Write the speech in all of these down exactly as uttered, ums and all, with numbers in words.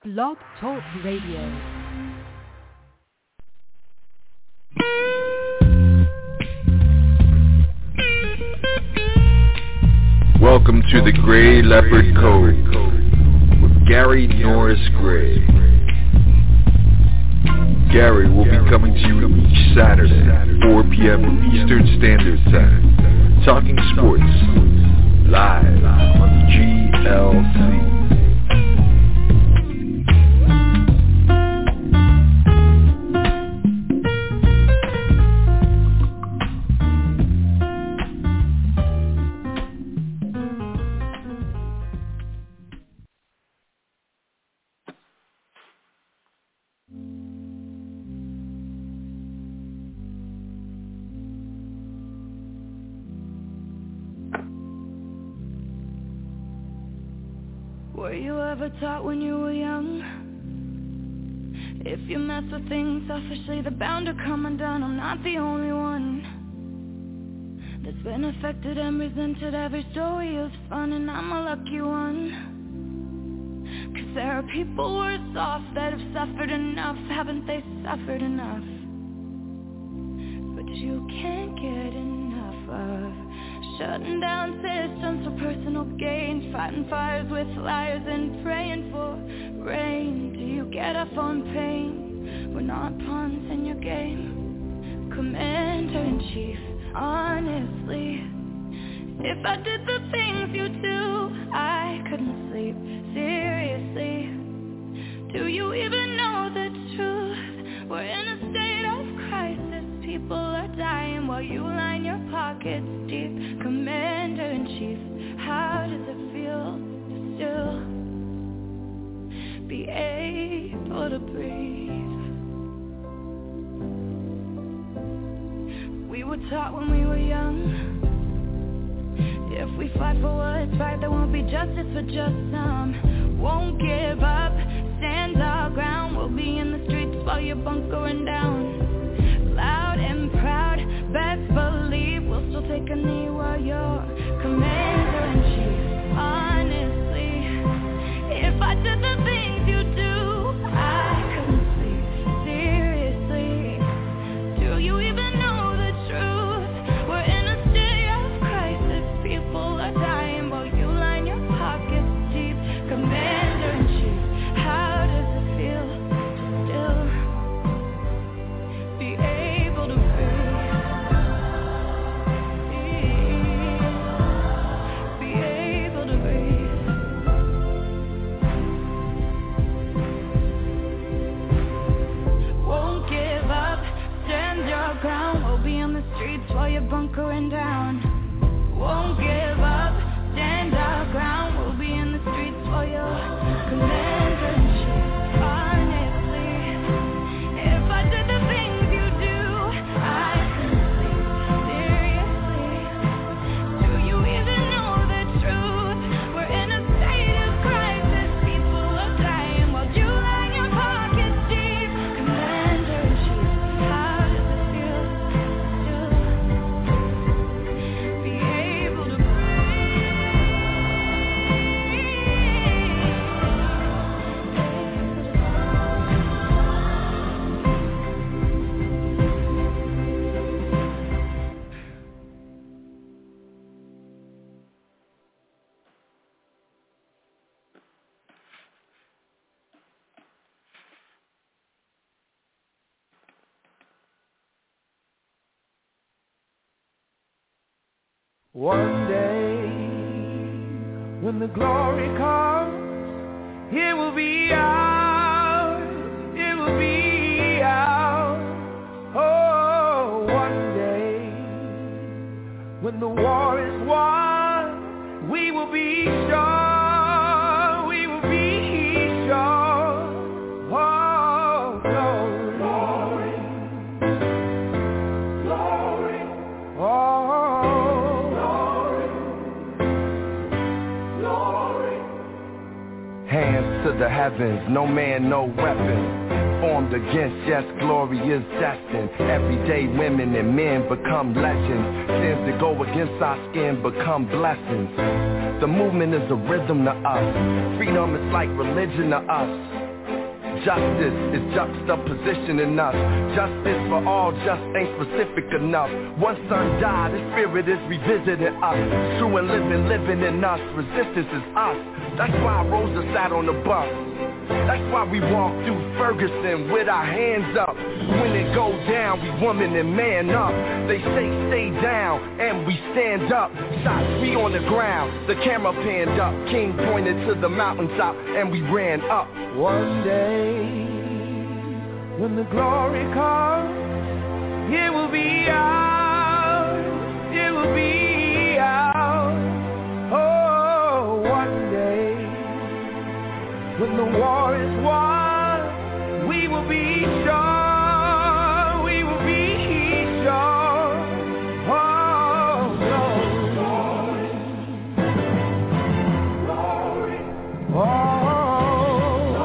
Blog Talk Radio. Welcome to the Gray Leopard Code with Gary Norris Gray. Gary will be coming to you each Saturday, four p.m. Eastern Standard Time, talking sports, live on G L C. Were you ever taught when you were young? If you mess with things selfishly, they're bound to come undone. I'm not the only one that's been affected and resented every story of fun, and I'm a lucky one. Cause there are people worse off that have suffered enough. Haven't they suffered enough? But you can't get enough of shutting down systems for personal gain, fighting fires with liars and praying for rain. Do you get off on pain? We're not pawns in your game, Commander-in-Chief. Honestly, if I did the things you do, I couldn't sleep. Seriously, do you even know the truth? We're in a state of crisis. People are dying while you line your pockets deep. Commander-in-Chief, how does it feel to still be able to breathe? We were taught when we were young, if we fight for what's right, there won't be justice for just some. Won't give up, stand our ground. We'll be in the streets while you're bunkering down. Loud and proud, best believe we'll still take a knee while you're Commander-in-Chief. Honestly, if I did the things you do, I couldn't sleep. Seriously, do you even know the truth? We're in a state of crisis. People are dying while you line your pockets deep. Commander-in-Chief, how does it feel to still be able to breathe? Be able to breathe. Won't give up, stand your ground. We'll be on the streets while you're bunkering down. Won't give up, stand our ground. We'll be in the streets while you're Commander-in-Chief. Honestly, if I did the things you do, I couldn't sleep. Seriously, do you even know the truth? We're in a state of crisis. People are dying while you line your pockets deep. Commander-in-Chief, how does it feel to be able to One day, when the glory comes, it will be ours, it will be ours. Oh, one day, when the war is won, we will be sure, we will be sure. Oh, glory, glory, glory. Oh, hands to the heavens, no man, no weapon formed against, yes, glory is destined. Every day women and men become legends. Sins that go against our skin become blessings. The movement is a rhythm to us. Freedom is like religion to us. Justice is juxtapositioning us. Justice for all just ain't specific enough. One son died, the spirit is revisiting us. True and living, living in us. Resistance is us. That's why Rosa sat on the bus. That's why we walk through Ferguson with our hands up. When it goes down, we woman and man up. They say stay down, and we stand up. Shots, we on the ground, the camera panned up. King pointed to the mountaintop, and we ran up. One day, when the glory comes, it will be ours, it will be ours. Oh, one day, when the war is won, we will be sure, we will be sure. Oh, glory, glory, oh,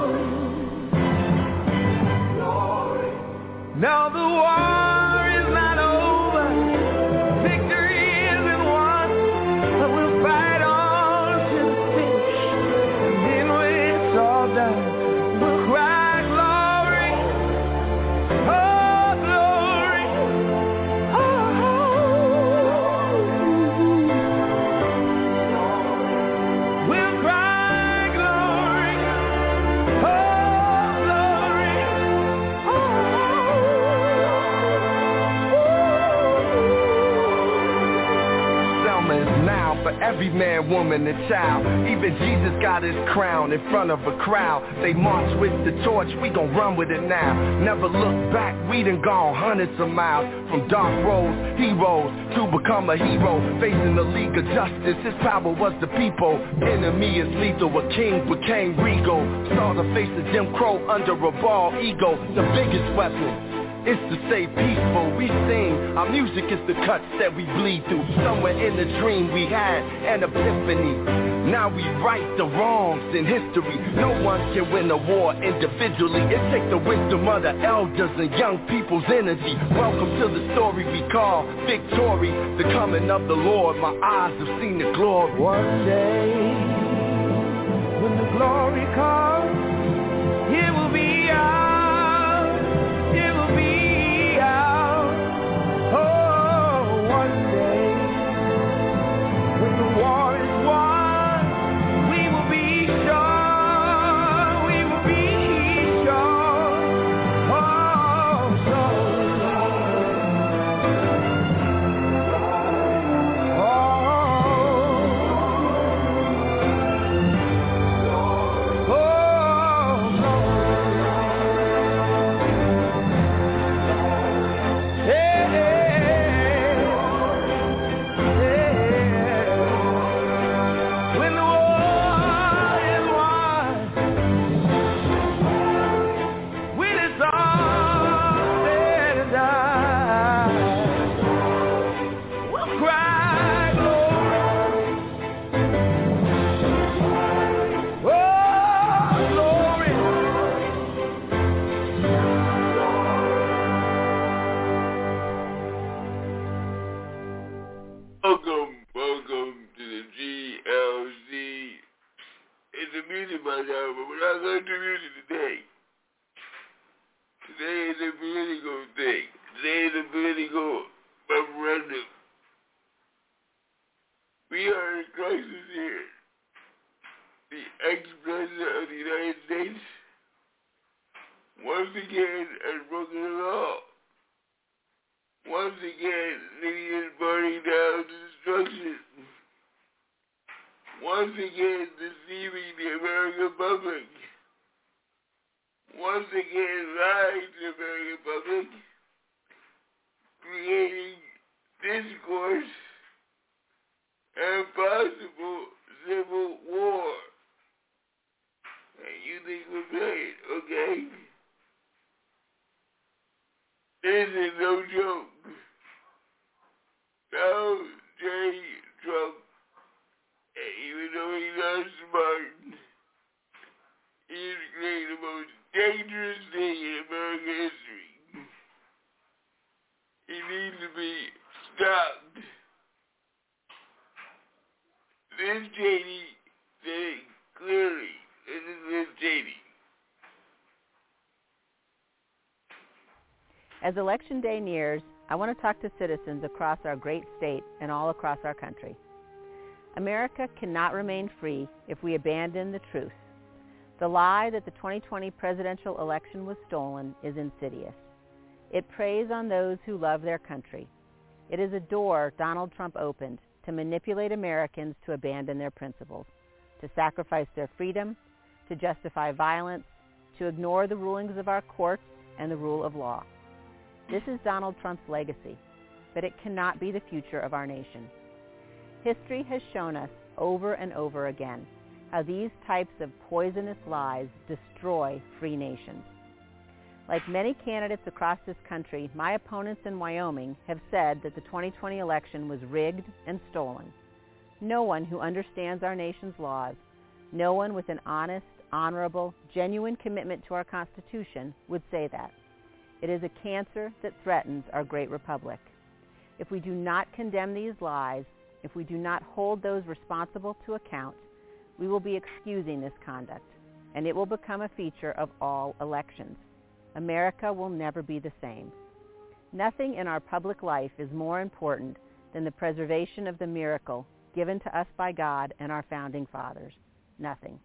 glory, glory. Now the war is not over, victory isn't won, but we'll fight on to the finish, and then when it's all done, we'll cry glory, oh glory, oh, we'll cry glory, oh glory, Selma is now for every man, woman, and child. Even Jesus got his crown in front of a crowd. They march with the torch, we gon' run with it now. Never look back, we done gone hundreds of miles. From dark roads, heroes, to become a hero. Facing the League of Justice, his power was the people. Enemy is lethal, a king became regal. Saw the face of Jim Crow under a bald ego. The biggest weapon is to stay peaceful. We sing, our music is the cuts that we bleed through. Somewhere in the dream we had an epiphany. Now we right the wrongs in history. No one can win a war individually. It takes the wisdom of the elders and young people's energy. Welcome to the story we call victory. The coming of the Lord, my eyes have seen the glory. one day, when the glory comes, it will be ours, it will be ours. Oh, one day, when the war is won, we will be sure, we will be sure. Oh, Welcome, welcome to the G L Z. It's a music podcast, but we're not going to do music today. Today is a political thing. Today is a political referendum. We are in crisis here. The ex-president of the United States once again has broken the law. Once again, Libya is burning down to destruction. Once again, deceiving the American public. Once again, lying to the American public. Creating discourse and possible civil war. And you think we're playing, okay? This is no joke. Now, J. Trump, even though he's not smart, he's creating the most dangerous thing in American history. He needs to be stopped. Liz Cheney said it clearly. This is Liz Cheney. As Election Day nears, I want to talk to citizens across our great state and all across our country. America cannot remain free if we abandon the truth. The lie that the twenty twenty presidential election was stolen is insidious. It preys on those who love their country. It is a door Donald Trump opened to manipulate Americans to abandon their principles, to sacrifice their freedom, to justify violence, to ignore the rulings of our courts and the rule of law. This is Donald Trump's legacy, but it cannot be the future of our nation. History has shown us over and over again how these types of poisonous lies destroy free nations. Like many candidates across this country, my opponents in Wyoming have said that the twenty twenty election was rigged and stolen. No one who understands our nation's laws, no one with an honest, honorable, genuine commitment to our Constitution would say that. It is a cancer that threatens our great republic. If we do not condemn these lies, if we do not hold those responsible to account, we will be excusing this conduct, and it will become a feature of all elections. America will never be the same. Nothing in our public life is more important than the preservation of the miracle given to us by God and our founding fathers. Nothing.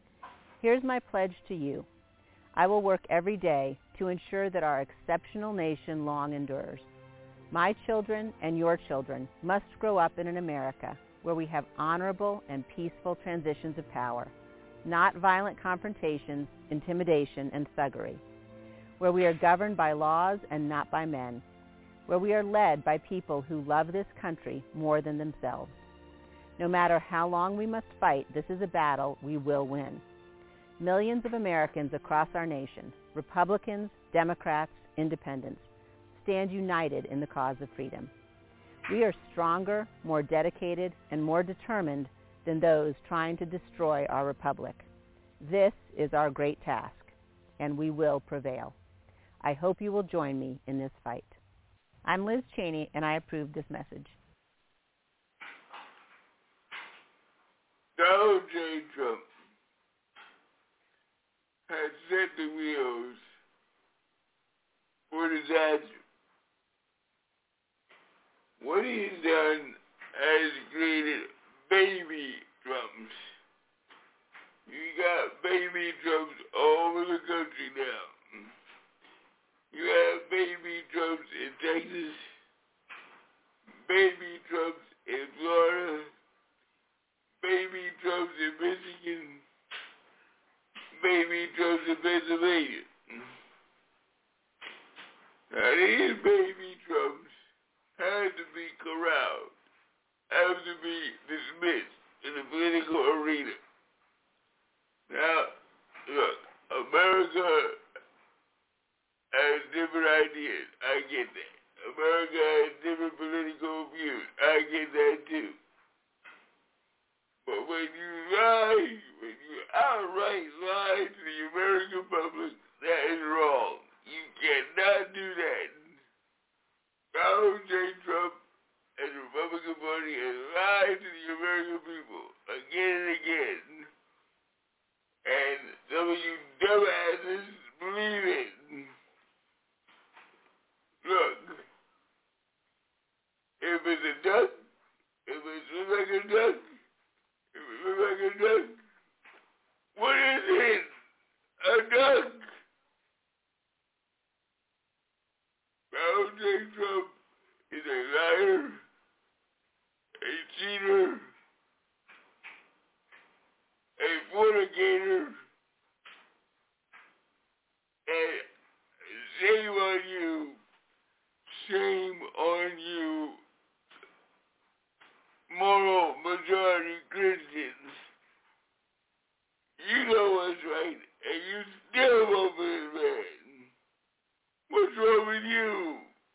Here's my pledge to you. I will work every day to ensure that our exceptional nation long endures. My children and your children must grow up in an America where we have honorable and peaceful transitions of power, not violent confrontations, intimidation, and thuggery, where we are governed by laws and not by men, where we are led by people who love this country more than themselves. No matter how long we must fight, this is a battle we will win. Millions of Americans across our nation, Republicans, Democrats, Independents, stand united in the cause of freedom. We are stronger, more dedicated, and more determined than those trying to destroy our republic. This is our great task, and we will prevail. I hope you will join me in this fight. I'm Liz Cheney, and I approve this message. Donald J. Trump has set the wheels for disaster. What he's done has created baby Trumps. You got baby Trumps all over the country now. You have baby Trumps in Texas, baby Trumps in Florida, baby Trumps in Michigan, baby Trumps in Pennsylvania. Now these baby Trumps have to be corralled, have to be dismissed in the political arena. Now, look, America has different ideas. I get that. America has different political views. I get that too. But when you lie, when you outright lie to the American public, that is wrong. You cannot do that. Donald J. Trump and the Republican Party has lied to the American people again and again. And some of you dumbasses believe it. Look, if it's a duck, if it looks like a duck, if it looks like a duck, what is it? A duck. Donald J. Trump is a liar, a cheater, a fornicator, and shame on you, shame on you, moral majority Christians. You know what's right, and you still vote for this man. What's wrong with you?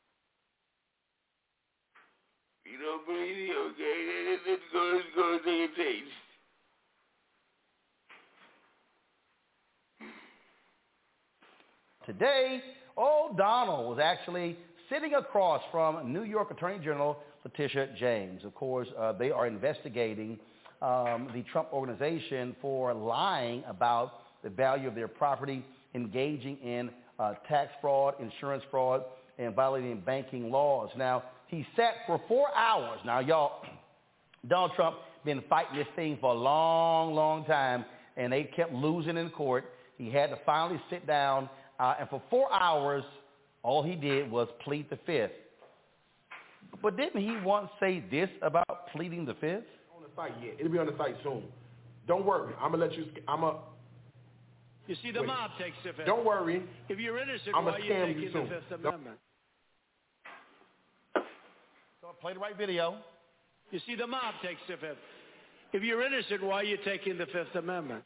You don't believe me? Okay, let's go, let's go and take a taste. Today, old Donald was actually sitting across from New York Attorney General Letitia James. Of course, uh, they are investigating um, the Trump organization for lying about the value of their property, engaging in uh, tax fraud, insurance fraud, and violating banking laws. Now, he sat for four hours. Now, y'all, Donald Trump been fighting this thing for a long, long time, and they kept losing in court. He had to finally sit down, uh, and for four hours, all he did was plead the fifth. But didn't he once say this about pleading the fifth? On the site yet. It'll be on the site soon. Don't worry. I'm going to let you, I'm a. You see, the wait. mob takes the fifth. Don't worry. If you're innocent, I'm why are you scam taking you the soon. Fifth Amendment? So play the right video. You see, the mob takes the fifth. If you're innocent, why are you taking the Fifth Amendment?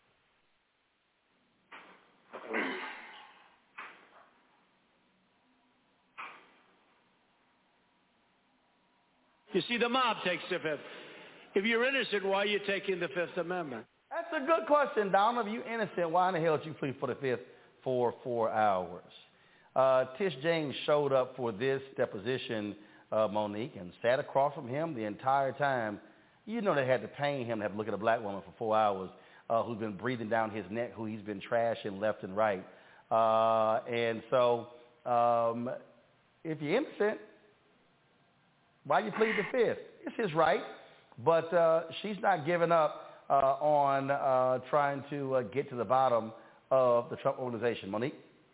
You see, the mob takes the fifth. If you're innocent, why are you taking the Fifth Amendment? That's a good question, Donald. If you're innocent, why in the hell did you plead for the fifth for four hours? Uh, Tish James showed up for this deposition, uh, Monique, and sat across from him the entire time. You know they had to pain him to have to look at a black woman for four hours uh, who's been breathing down his neck, who he's been trashing left and right. Uh, and so um, if you're innocent, why you plead the fifth? It's his right, but uh, she's not giving up uh, on uh, trying to uh, get to the bottom of the Trump organization. Monique?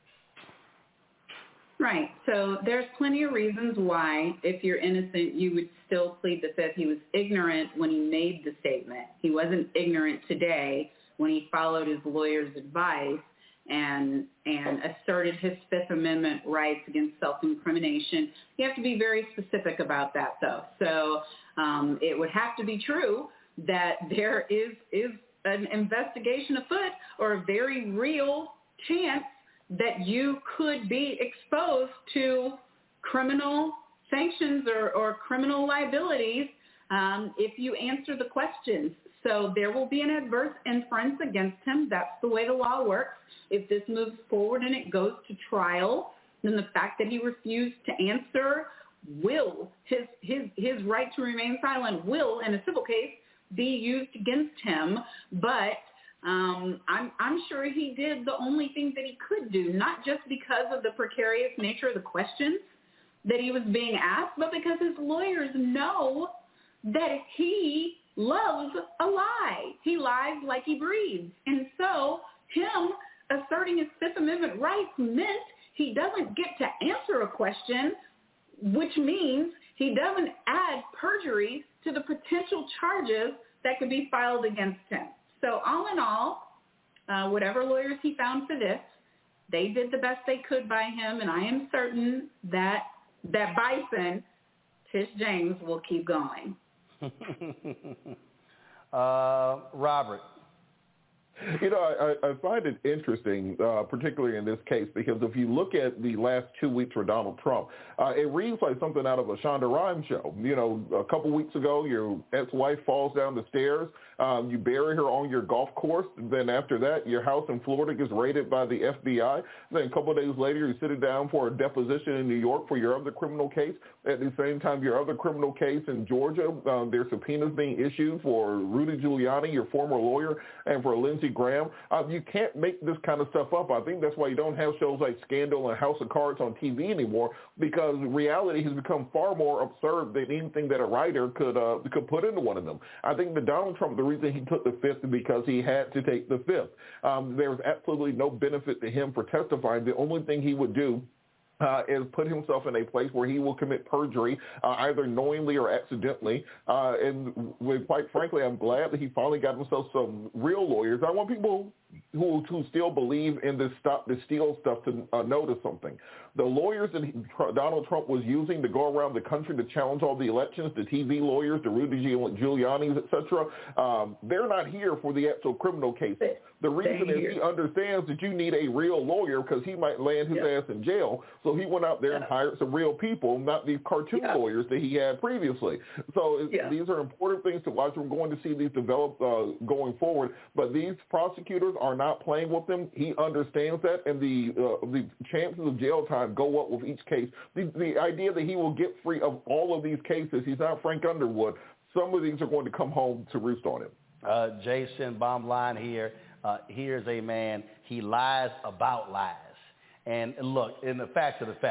Right. So there's plenty of reasons why, if you're innocent, you would still plead the fifth. He was ignorant when he made the statement. He wasn't ignorant today when he followed his lawyer's advice and and asserted his Fifth Amendment rights against self-incrimination. You have to be very specific about that, though. So um, it would have to be true that there is is an investigation afoot or a very real chance that you could be exposed to criminal sanctions or, or criminal liabilities um, if you answer the questions. So there will be an adverse inference against him. That's the way the law works. If this moves forward and it goes to trial, then the fact that he refused to answer will, his, his, his right to remain silent will, in a civil case, be used against him. But Um, I'm, I'm sure he did the only thing that he could do, not just because of the precarious nature of the questions that he was being asked, but because his lawyers know that he loves a lie. He lies like he breathes. And so him asserting his Fifth Amendment rights meant he doesn't get to answer a question, which means he doesn't add perjury to the potential charges that could be filed against him. So all in all, uh, whatever lawyers he found for this, they did the best they could by him, and I am certain that that bison, Tish James, will keep going. uh, Robert. You know, I, I find it interesting, uh, particularly in this case, because if you look at the last two weeks for Donald Trump, uh, it reads like something out of a Shonda Rhimes show. You know, a couple weeks ago, your ex-wife falls down the stairs. Um, you bury her on your golf course. Then after that, your house in Florida gets raided by the F B I. Then a couple of days later, you're sitting down for a deposition in New York for your other criminal case. At the same time, your other criminal case in Georgia, um, there's subpoenas being issued for Rudy Giuliani, your former lawyer, and for Lindsey Graham. Uh, you can't make this kind of stuff up. I think that's why you don't have shows like Scandal and House of Cards on T V anymore, because reality has become far more absurd than anything that a writer could uh, could put into one of them. I think that Donald Trump, the reason he took the fifth is because he had to take the fifth. Um, there was absolutely no benefit to him for testifying. The only thing he would do Uh, is put himself in a place where he will commit perjury, uh, either knowingly or accidentally. Uh, and with, quite frankly, I'm glad that he finally got himself some real lawyers. I want people who, who still believe in this stop the steal stuff to uh, notice something. The lawyers that he, Donald Trump was using to go around the country to challenge all the elections, the T V lawyers, the Rudy Giuliani's, et cetera, um, they're not here for the actual criminal cases. The reason is he understands that you need a real lawyer because he might land his yeah. ass in jail. So he went out there yeah. and hired some real people, not these cartoon yeah. lawyers that he had previously. So yeah. these are important things to watch. We're going to see these develop uh, going forward. But these prosecutors are not playing with them. He understands that, and the uh, the chances of jail time go up with each case. The, the idea that he will get free of all of these cases, he's not Frank Underwood. Some of these are going to come home to roost on him. Uh, Jason, bottom line here, uh, here's a man, he lies about lies. And look, in the fact of the fact,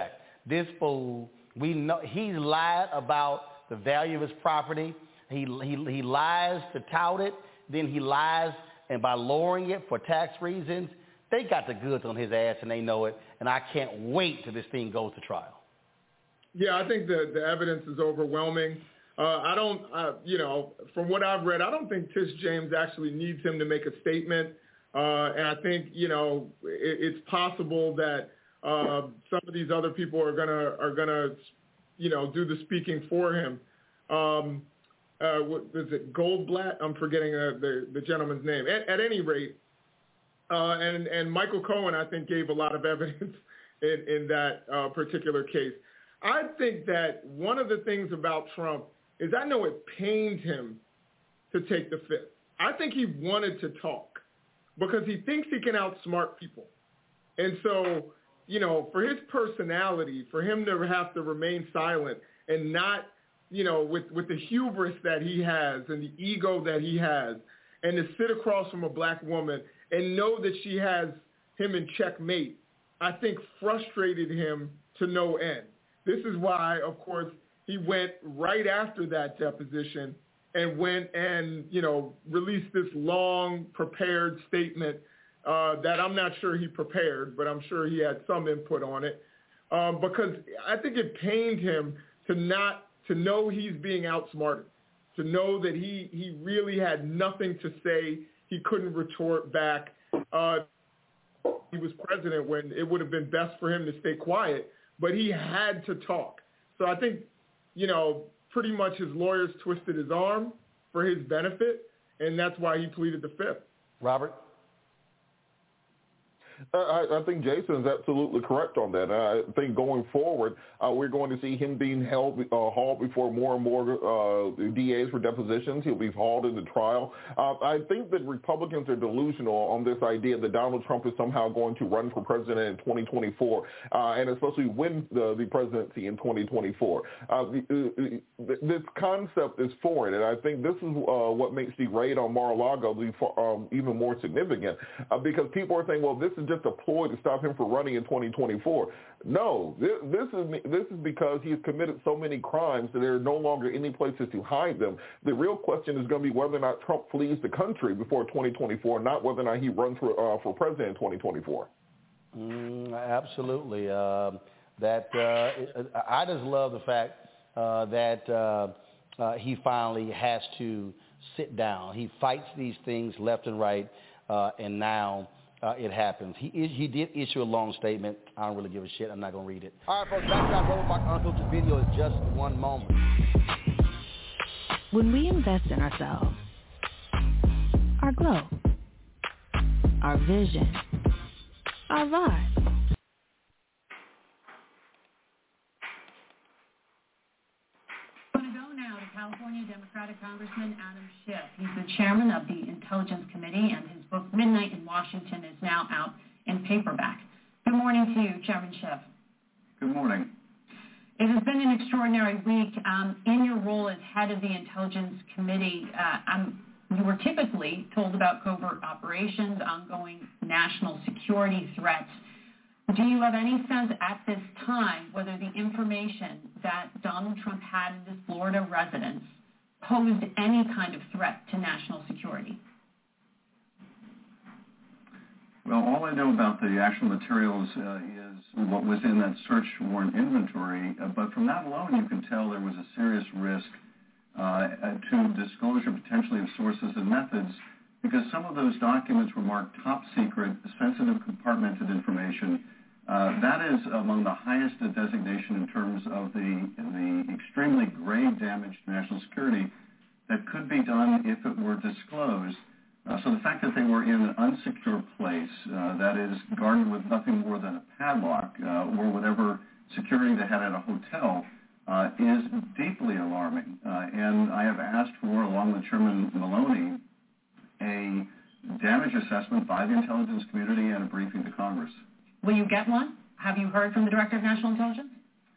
This fool, we know he's lied about the value of his property. He, he, he lies to tout it. Then he lies, and by lowering it for tax reasons, they got the goods on his ass, and they know it. And I can't wait till this thing goes to trial. Yeah, I think the, the evidence is overwhelming. Uh, I don't, uh, you know, from what I've read, I don't think Tish James actually needs him to make a statement. Uh, and I think, you know, it, it's possible that uh, some of these other people are gonna are gonna, you know, do the speaking for him. Um, uh, what is it, Goldblatt? I'm forgetting uh, the the gentleman's name. At, at any rate, uh, and and Michael Cohen, I think, gave a lot of evidence in in that uh, particular case. I think that one of the things about Trump is I know it pained him to take the fifth. I think he wanted to talk because he thinks he can outsmart people. And so, you know, for his personality, for him to have to remain silent and not, you know, with, with the hubris that he has and the ego that he has, and to sit across from a black woman and know that she has him in checkmate, I think frustrated him to no end. This is why, of course, he went right after that deposition and went and, you know, released this long prepared statement uh, that I'm not sure he prepared, but I'm sure he had some input on it, um, because I think it pained him to not, to know he's being outsmarted, to know that he, he really had nothing to say, he couldn't retort back. Uh, he was president when it would have been best for him to stay quiet, but he had to talk. So I think, you know, pretty much his lawyers twisted his arm for his benefit, and that's why he pleaded the fifth. Robert? I, I think Jason is absolutely correct on that. I think going forward, uh, we're going to see him being held, uh, hauled before more and more uh, D As for depositions. He'll be hauled into trial. Uh, I think that Republicans are delusional on this idea that Donald Trump is somehow going to run for president in twenty twenty-four, uh, and especially win the, the presidency in twenty twenty-four. Uh, the, uh, this concept is foreign, and I think this is uh, what makes the raid on Mar-a-Lago um, even more significant, uh, because people are saying, well, this is just a ploy to stop him from running in twenty twenty-four. No, this, this is this is because he has committed so many crimes that there are no longer any places to hide them. The real question is going to be whether or not Trump flees the country before twenty twenty-four, not whether or not he runs for uh, for president in twenty twenty-four. Mm, absolutely. Uh, that uh, I just love the fact uh, that uh, uh, he finally has to sit down. He fights these things left and right, uh, and now Uh, it happens. He he did issue a long statement. I don't really give a shit. I'm not going to read it. All right, folks, back to our Robot Unfiltered video is just one moment. When we invest in ourselves, our glow, our vision, our vibe, California Democratic Congressman Adam Schiff. He's the chairman of the Intelligence Committee, and his book, Midnight in Washington, is now out in paperback. Good morning to you, Chairman Schiff. Good morning. It has been an extraordinary week. Um, in your role as head of the Intelligence Committee, uh, um, you were typically told about covert operations, ongoing national security threats. Do you have any sense at this time whether the information that Donald Trump had in his Florida residence posed any kind of threat to national security? Well, all I know about the actual materials uh, is what was in that search warrant inventory, uh, but from that alone you can tell there was a serious risk uh, to disclosure potentially of sources and methods, because some of those documents were marked top secret, sensitive compartmented information. Uh, that is among the highest designation in terms of the, the extremely grave damage to national security that could be done if it were disclosed. Uh, so the fact that they were in an unsecure place, uh, that is guarded with nothing more than a padlock uh, or whatever security they had at a hotel, uh, is deeply alarming. Uh, and I have asked for, along with Chairman Maloney, a damage assessment by the intelligence community and a briefing to Congress. Will you get one? Have you heard from the Director of National Intelligence?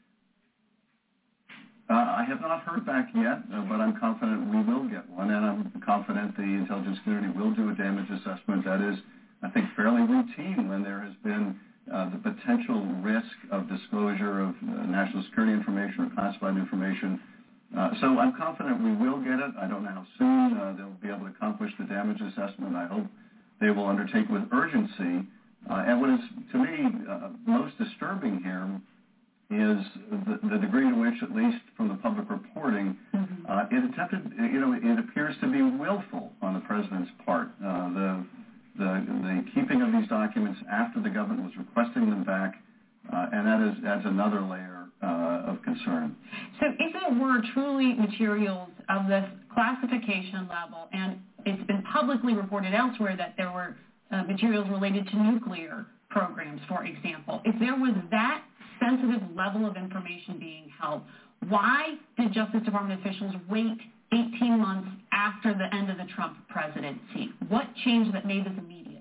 Uh, I have not heard back yet, uh, but I'm confident we will get one, and I'm confident the intelligence community will do a damage assessment that is, I think, fairly routine when there has been uh, the potential risk of disclosure of uh, national security information or classified information. Uh, so I'm confident we will get it. I don't know how soon uh, they'll be able to accomplish the damage assessment. I hope they will undertake with urgency. Uh, and what is, to me, uh, most disturbing here is the, the degree to which, at least from the public reporting, mm-hmm. uh, it attempted, you know, it appears to be willful on the president's part. Uh, the, the the keeping of these documents after the government was requesting them back, uh, and that is adds another layer uh, of concern. So if it were truly materials of this classification level, and it's been publicly reported elsewhere that there were uh, materials related to nuclear programs, for example, if there was that sensitive level of information being held, why did Justice Department officials wait eighteen months after the end of the Trump presidency? What changed that made this immediate?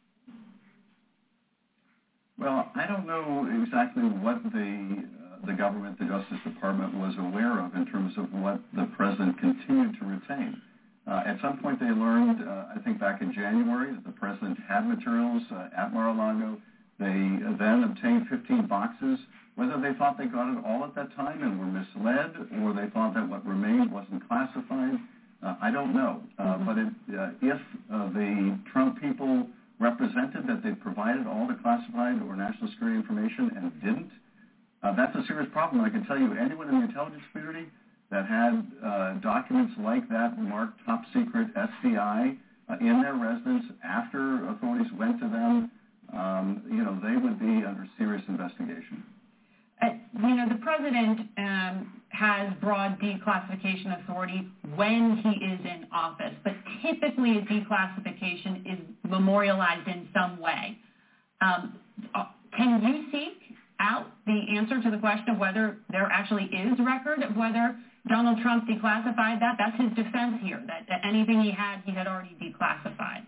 Well, I don't know exactly what the uh, the government, the Justice Department, was aware of in terms of what the president continued to retain. Uh, at some point, they learned, uh, I think back in January, that the president had materials uh, at Mar-a-Lago. They uh, then obtained fifteen boxes. Whether they thought they got it all at that time and were misled, or they thought that what remained wasn't classified, uh, I don't know. Uh, mm-hmm. But it, uh, if uh, the Trump people represented that they provided all the classified or national security information and didn't, uh, that's a serious problem. I can tell you, anyone in the intelligence community that had uh, documents like that marked top secret S C I uh, in their residence after authorities went to them, um, you know, they would be under serious investigation. Uh, you know, the president um, has broad declassification authority when he is in office, but typically a declassification is memorialized in some way. Um, can you seek out the answer to the question of whether there actually is record of whether Donald Trump declassified that? That's his defense here, that, that anything he had, he had already declassified.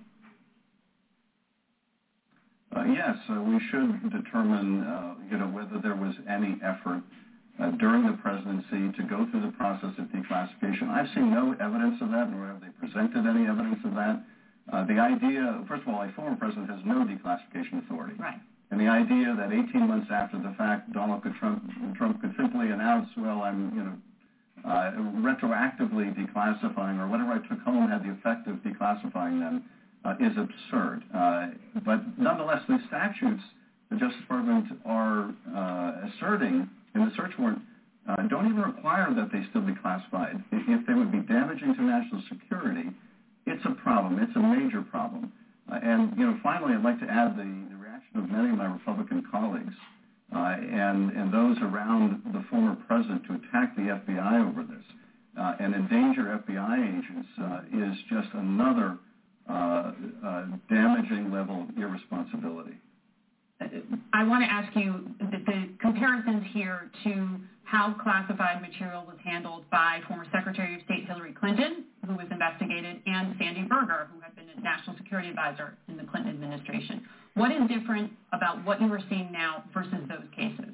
Uh, yes, uh, we should determine, uh, you know, whether there was any effort uh, during the presidency to go through the process of declassification. I've seen no evidence of that, nor have they presented any evidence of that. Uh, the idea, first of all, a former president has no declassification authority. Right. And the idea that eighteen months after the fact, Donald Trump, Trump could simply announce, well, I'm, you know, uh, retroactively declassifying, or whatever I took home had the effect of declassifying them, Uh, is absurd. Uh, but nonetheless, the statutes the Justice Department are uh, asserting in the search warrant uh, don't even require that they still be classified. If they would be damaging to national security, it's a problem. It's a major problem. Uh, and, you know, finally, I'd like to add the, the reaction of many of my Republican colleagues uh, and, and those around the former president to attack the F B I over this uh, and endanger F B I agents uh, is just another Uh, uh, damaging level of irresponsibility. I want to ask you the, the comparisons here to how classified material was handled by former Secretary of State Hillary Clinton, who was investigated, and Sandy Berger, who had been a national security advisor in the Clinton administration. What is different about what you are seeing now versus those cases?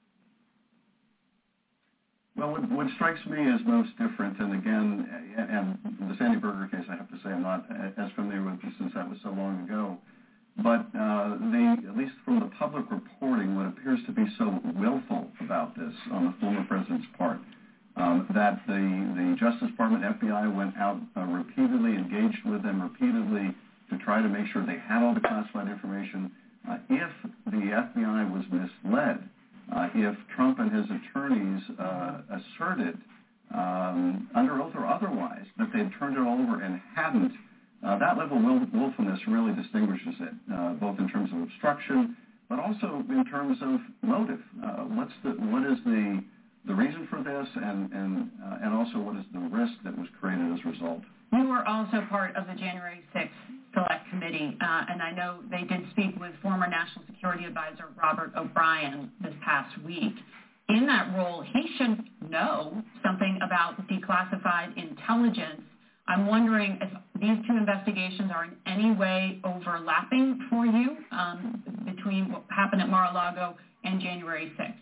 Well, what, what strikes me as most different, and again, and the Sandy Berger case, I have to say I'm not as familiar with this since that was so long ago, but uh, the, at least from the public reporting, what appears to be so willful about this on the former president's part, um, that the, the Justice Department, F B I went out uh, repeatedly, engaged with them repeatedly to try to make sure they had all the classified information. Uh, if the F B I was misled, Uh, if Trump and his attorneys uh, asserted, um, under oath or otherwise, that they had turned it all over and hadn't, uh, that level of willfulness really distinguishes it, uh, both in terms of obstruction, but also in terms of motive. Uh, what's the, what is the, the reason for this, and, and, uh, and also what is the risk that was created as a result? You were also part of the January sixth Select Committee, uh, and I know they did speak with former National Security Advisor Robert O'Brien this past week. In that role, he should know something about declassified intelligence. I'm wondering if these two investigations are in any way overlapping for you um, between what happened at Mar-a-Lago and January sixth.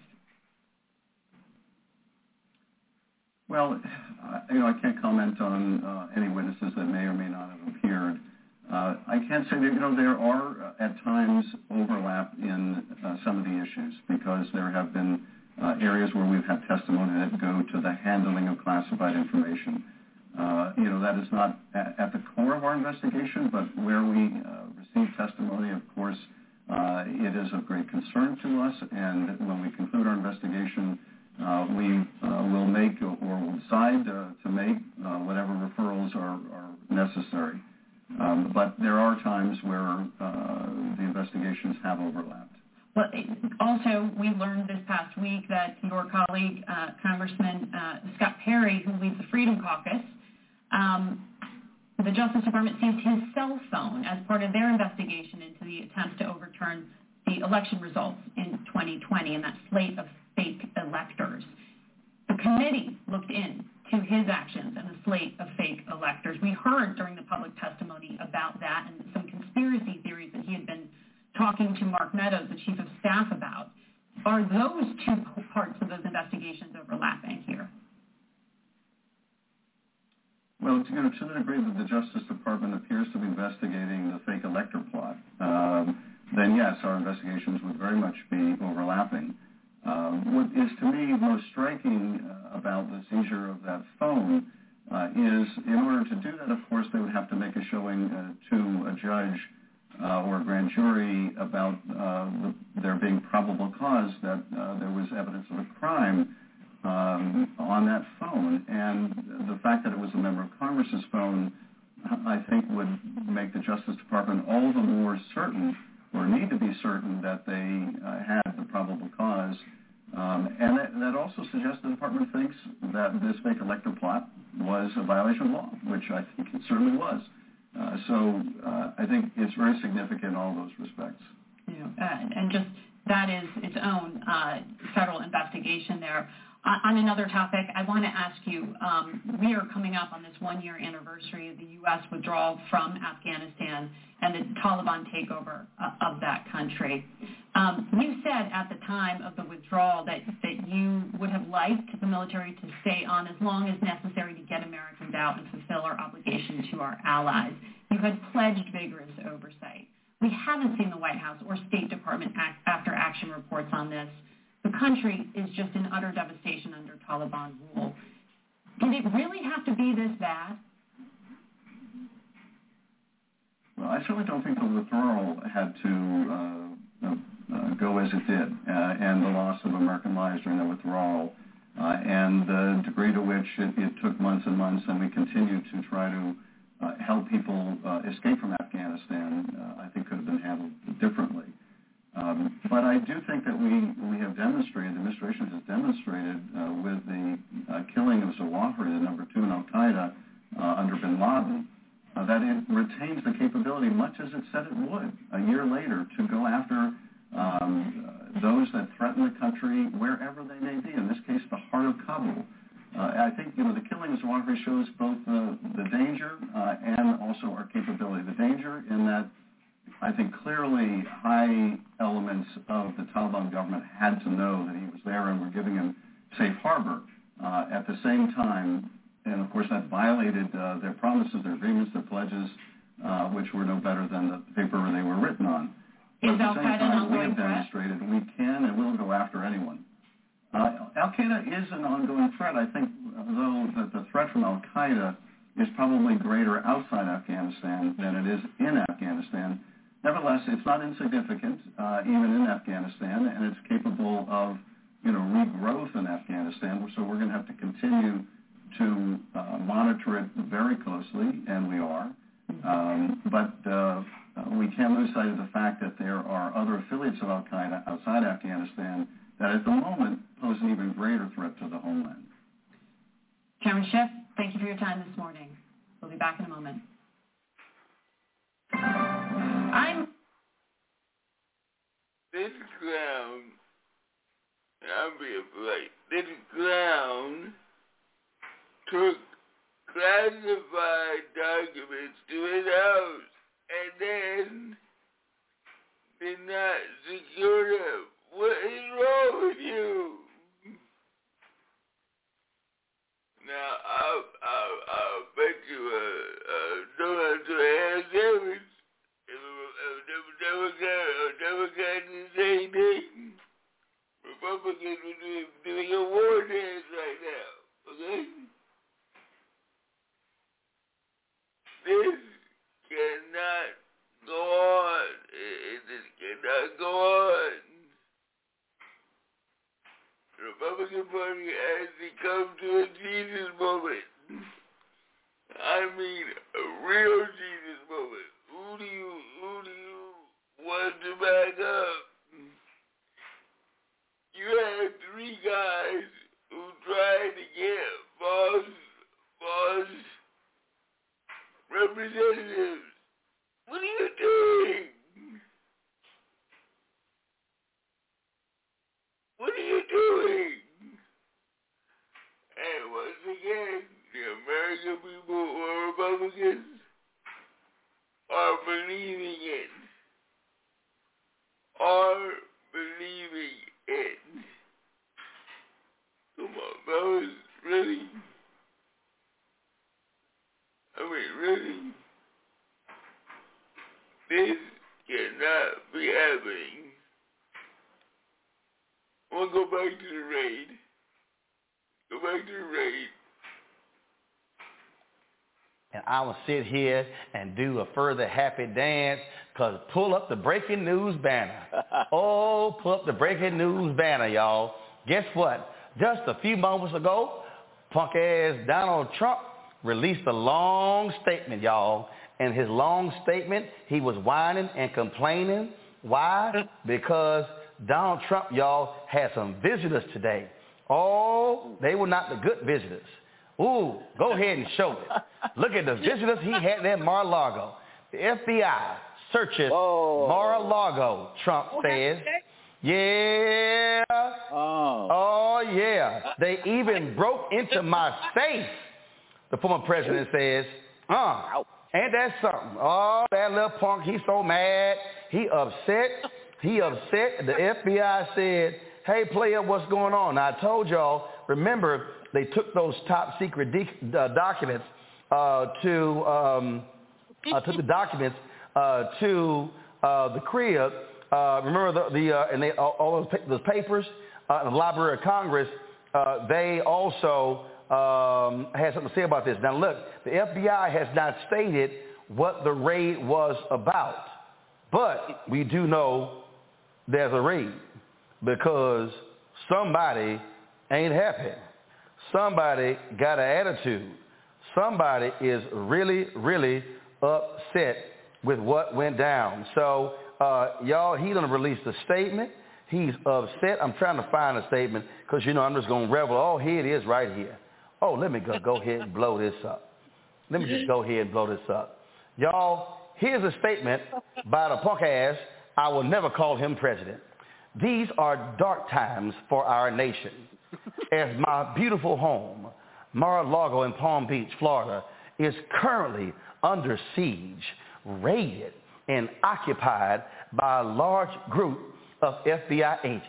Well, uh, you know, I can't comment on uh, any witnesses that may or may not have appeared. Uh, I can't say that, you know, there are uh, at times overlap in uh, some of the issues because there have been uh, areas where we've had testimony that go to the handling of classified information. Uh, you know, that is not at, at the core of our investigation, but where we uh, receive testimony, of course, uh, it is of great concern to us, and when we conclude our investigation, uh, we uh, will make or will decide uh, to make uh, whatever referrals are, are necessary. Um, but there are times where uh, the investigations have overlapped. Well, also, we learned this past week that your colleague, uh, Congressman uh, Scott Perry, who leads the Freedom Caucus, um, the Justice Department seized his cell phone as part of their investigation into the attempts to overturn the election results in twenty twenty and that slate of fake electors. The committee looked in to his actions and the slate of fake electors. We heard during the public testimony about that and some conspiracy theories that he had been talking to Mark Meadows, the chief of staff, about. Are those two parts of those investigations overlapping here? Well, you know, to the degree that the Justice Department appears to be investigating the fake elector plot, um, then yes, our investigations would very much be overlapping. Uh, what is to me most striking uh, about the seizure of that phone uh, is in order to do that, of course, they would have to make a showing uh, to a judge uh, or a grand jury about uh, the, there being probable cause that uh, there was evidence of a crime um, on that phone. And the fact that it was a member of Congress's phone, I think, would make the Justice Department all the more certain or need to be certain that they uh, had the probable cause. Um, and that, that also suggests the department thinks that this fake elector plot was a violation of law, which I think it certainly was. Uh, so uh, I think it's very significant in all those respects. You know, uh, and just that is its own uh, federal investigation there. Uh, on another topic, I want to ask you, um, we are coming up on this one-year anniversary of the U S withdrawal from Afghanistan and the Taliban takeover uh, of that country. Um, you said at the time of the withdrawal that, that you would have liked the military to stay on as long as necessary to get Americans out and fulfill our obligation to our allies. You had pledged vigorous oversight. We haven't seen the White House or State Department act after action reports on this. The country is just in utter devastation under Taliban rule. Did it really have to be this bad? Well, I certainly don't think the withdrawal had to uh, uh, go as it did, uh, and the loss of American lives during the withdrawal, uh, and the degree to which it, it took months and months, and we continued to try to uh, help people uh, escape from Afghanistan, uh, I think could have been handled differently. Um, but I do think that we, we have demonstrated, the administration has demonstrated uh, with the uh, killing of Zawahiri, the number two in Al-Qaeda, uh, under bin Laden, uh, that it retains the capability, much as it said it would a year later, to go after um, uh, those that threaten the country wherever they may be, in this case, the heart of Kabul. Uh, I think, you know, the killing of Zawahiri shows both the, the danger uh, and also our capability. The danger in that I think clearly high elements of the Taliban government had to know that he was there and were giving him safe harbor. Uh, at the same time, and of course that violated uh, their promises, their agreements, their pledges, uh, which were no better than the paper they were written on. But at the same time, we have demonstrated we can and will go after anyone. Uh, Al-Qaeda is an ongoing threat. I think, though, that the threat from Al-Qaeda is probably greater outside Afghanistan than it is in Afghanistan. Nevertheless, it's not insignificant, uh, even in Afghanistan, and it's capable of, you know, regrowth in Afghanistan. So we're going to have to continue to uh, monitor it very closely, and we are. Um, but uh, we can't lose sight of the fact that there are other affiliates of Al-Qaeda outside Afghanistan that at the moment pose an even greater threat to the homeland. Chairman Schiff, thank you for your time this morning. We'll be back in a moment. I'm this clown, I'll be afraid, this clown took classified documents to his house and then did not secure them. What is wrong with you? Now, I'll, I'll, I'll bet you a, a donut to a hand sandwich Democrats the same thing. Republicans are doing, doing a war dance right now, okay? This cannot go on. It, it cannot go on. The Republican Party has to come to a Jesus moment. I mean, a real Jesus moment. Who do you, who do you want to back up? You had three guys who tried to get false, false representatives. What are you doing? What are you doing? And once again, the American people who are Republicans are believing it. Are believing it. Come on, fellas, really? I mean, really? This cannot be happening. I want to go back to the raid. Go back to the raid. And I will sit here and do a further happy dance because pull up the breaking news banner. Oh, pull up the breaking news banner, y'all. Guess what? Just a few moments ago, punk-ass Donald Trump released a long statement, y'all. And his long statement, he was whining and complaining. Why? Because Donald Trump, y'all, had some visitors today. Oh, they were not the good visitors. Ooh, go ahead and show it. Look at the visitors he had there at Mar-a-Lago. The F B I searches oh. Mar-a-Lago, Trump says. Yeah. Oh. oh, yeah. They even broke into my safe, the former president says. Uh, ain't that something? Oh, that little punk, he's so mad. He upset. He upset. The F B I said, hey, player, what's going on? Now, I told y'all, remember, they took those top secret de- uh, documents uh, to, um, uh, took the documents uh, to uh, the crib. Uh, remember the, the uh, and they all, all those, pa- those papers uh, in the Library of Congress. Uh, they also um, had something to say about this. Now, look, the F B I has not stated what the raid was about, but we do know there's a raid because somebody ain't happy. Somebody got an attitude. Somebody is really, really upset with what went down. So, uh, y'all, he done released a statement. He's upset. I'm trying to find a statement because, you know, I'm just going to revel. Oh, here it is right here. Oh, let me go, go ahead and blow this up. Let me just go ahead and blow this up. Y'all, here's a statement by the punk ass. I will never call him president. These are dark times for our nation. As my beautiful home, Mar-a-Lago in Palm Beach, Florida, is currently under siege, raided, and occupied by a large group of F B I agents.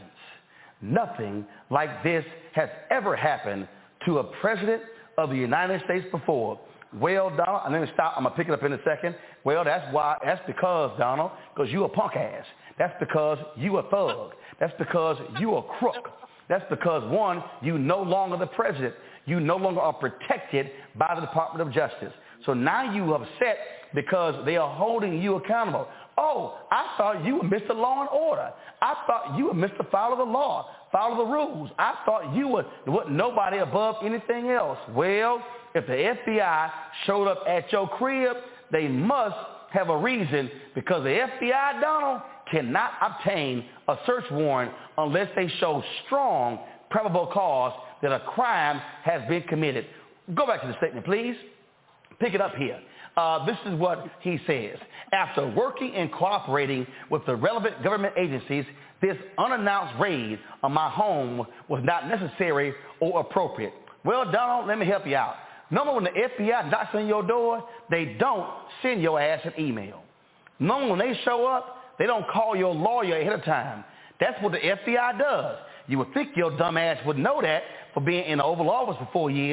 Nothing like this has ever happened to a president of the United States before. Well, Donald, and let me stop. I'm going to pick it up in a second. Well, that's why, that's because, Donald, because you a punk ass. That's because you a thug. That's because you a crook. That's because, one, you no longer the president. You no longer are protected by the Department of Justice. So now you upset because they are holding you accountable. Oh, I thought you were Mister Law and Order. I thought you were Mister Follow the Law, follow the rules. I thought you were what, nobody above anything else. Well, if the F B I showed up at your crib, they must have a reason because the F B I, Donald, cannot obtain a search warrant unless they show strong probable cause that a crime has been committed. Go back to the statement, please. Pick it up here. Uh, this is what he says. After working and cooperating with the relevant government agencies, this unannounced raid on my home was not necessary or appropriate. Well, Donald, let me help you out. Number when the F B I knocks on your door, they don't send your ass an email. Number when they show up, they don't call your lawyer ahead of time. That's what the F B I does. You would think your dumb ass would know that for being in the Oval Office for four years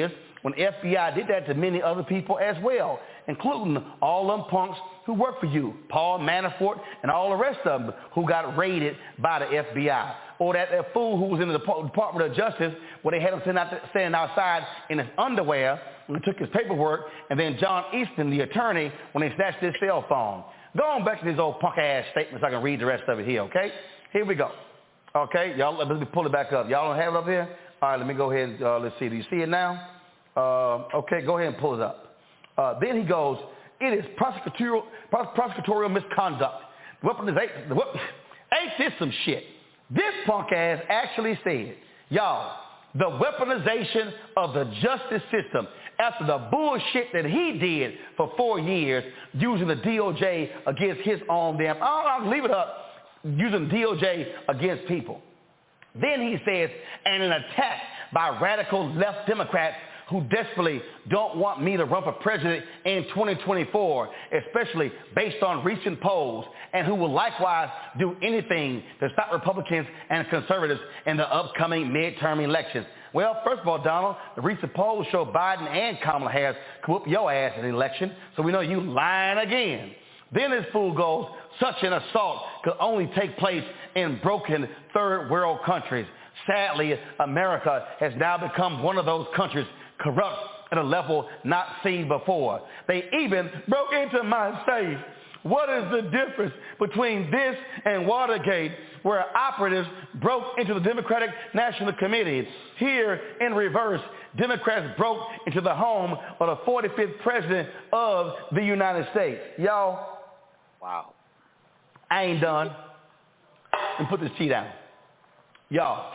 when the F B I did that to many other people as well, including all them punks who work for you, Paul Manafort and all the rest of them who got raided by the F B I. Or that, that fool who was in the Department of Justice where they had him standing, out, standing outside in his underwear and took his paperwork, and then John Easton, the attorney, when they snatched his cell phone. Go on back to these old punk-ass statements so I can read the rest of it here, okay? Here we go. Okay, y'all, let me pull it back up. Y'all don't have it up here? All right, let me go ahead and uh, let's see. Do you see it now? Uh, okay, go ahead and pull it up. Uh, then he goes, it is prosecutorial, prosecutorial misconduct. Weaponization. The weapon, ain't this some shit? This punk ass actually said, y'all, the weaponization of the justice system after the bullshit that he did for four years using the D O J against his own damn, oh, I'll leave it up, using D O J against people. Then he says, and an attack by radical left Democrats who desperately don't want me to run for president in twenty twenty-four, especially based on recent polls, and who will likewise do anything to stop Republicans and conservatives in the upcoming midterm elections. Well, first of all, Donald, the recent polls show Biden and Kamala Harris could whoop your ass in the election, so we know you lying again. Then this fool goes, such an assault could only take place in broken third world countries. Sadly, America has now become one of those countries corrupt at a level not seen before. They even broke into my safe. What is the difference between this and Watergate, where operatives broke into the Democratic National Committee? Here, in reverse, Democrats broke into the home of the forty-fifth president of the United States. Y'all, wow. I ain't done. Let me put this tea down. Y'all,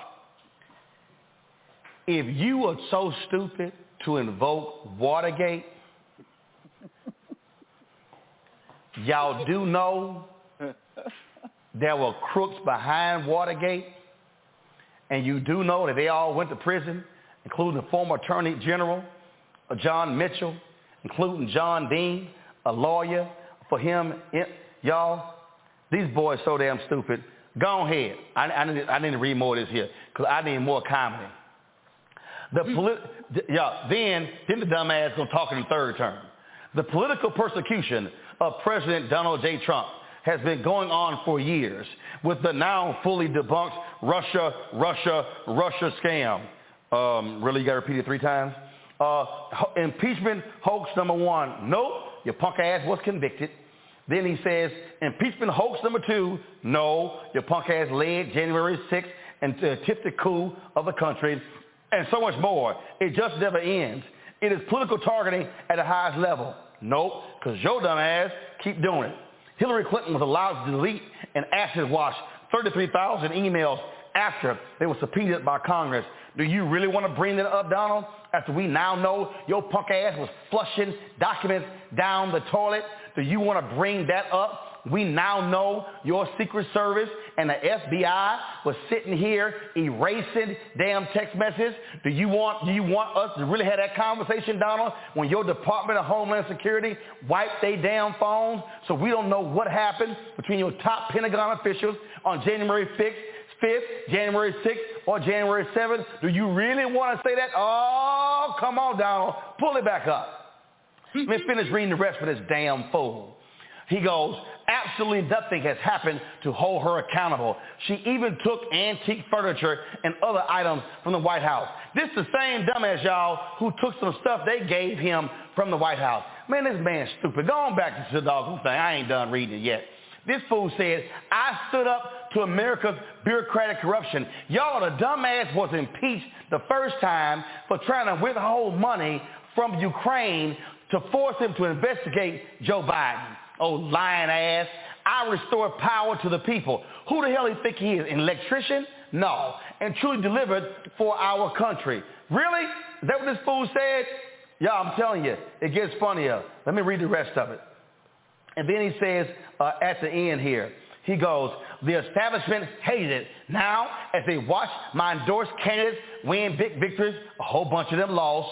if you are so stupid to invoke Watergate, y'all do know there were crooks behind Watergate, and you do know that they all went to prison, including the former Attorney General, John Mitchell, including John Dean, a lawyer for him. Y'all, these boys so damn stupid. Go ahead. I, I, need, I need to read more of this here because I need more comedy. The polit- yeah, then, then the dumbass gonna talk in the third term. The political persecution of President Donald J. Trump has been going on for years with the now fully debunked Russia, Russia, Russia scam. Um, really, you got to repeat it three times? Uh, impeachment hoax number one. Nope, your punk ass was convicted. Then he says, impeachment hoax number two. No, your punk ass led January sixth and uh, tipped the coup of the country. And so much more. It just never ends. It is political targeting at the highest level. Nope, because your dumb ass keep doing it. Hillary Clinton was allowed to delete and acid wash thirty-three thousand emails after they were subpoenaed by Congress. Do you really want to bring that up, Donald, after we now know your punk ass was flushing documents down the toilet? Do you want to bring that up? We now know your Secret Service and the F B I was sitting here erasing damn text messages. Do you want do you want us to really have that conversation, Donald, when your Department of Homeland Security wiped their damn phones so we don't know what happened between your top Pentagon officials on January fifth, January sixth, or January seventh? Do you really want to say that? Oh, come on, Donald. Pull it back up. Let me finish reading the rest of this damn fool. He goes, absolutely nothing has happened to hold her accountable. She even took antique furniture and other items from the White House. This is the same dumbass, y'all, who took some stuff they gave him from the White House. Man, this man's stupid. Go on back to the doggone thing. I ain't done reading it yet. This fool said, I stood up to America's bureaucratic corruption. Y'all, the dumbass was impeached the first time for trying to withhold money from Ukraine to force him to investigate Joe Biden. Oh, lying ass. I restore power to the people. Who the hell do you think he is? An electrician? No. And truly delivered for our country. Really? Is that what this fool said? Yeah, I'm telling you, it gets funnier. Let me read the rest of it. And then he says uh, at the end here, he goes, the establishment hated it. Now, as they watch my endorsed candidates win big victories, a whole bunch of them lost,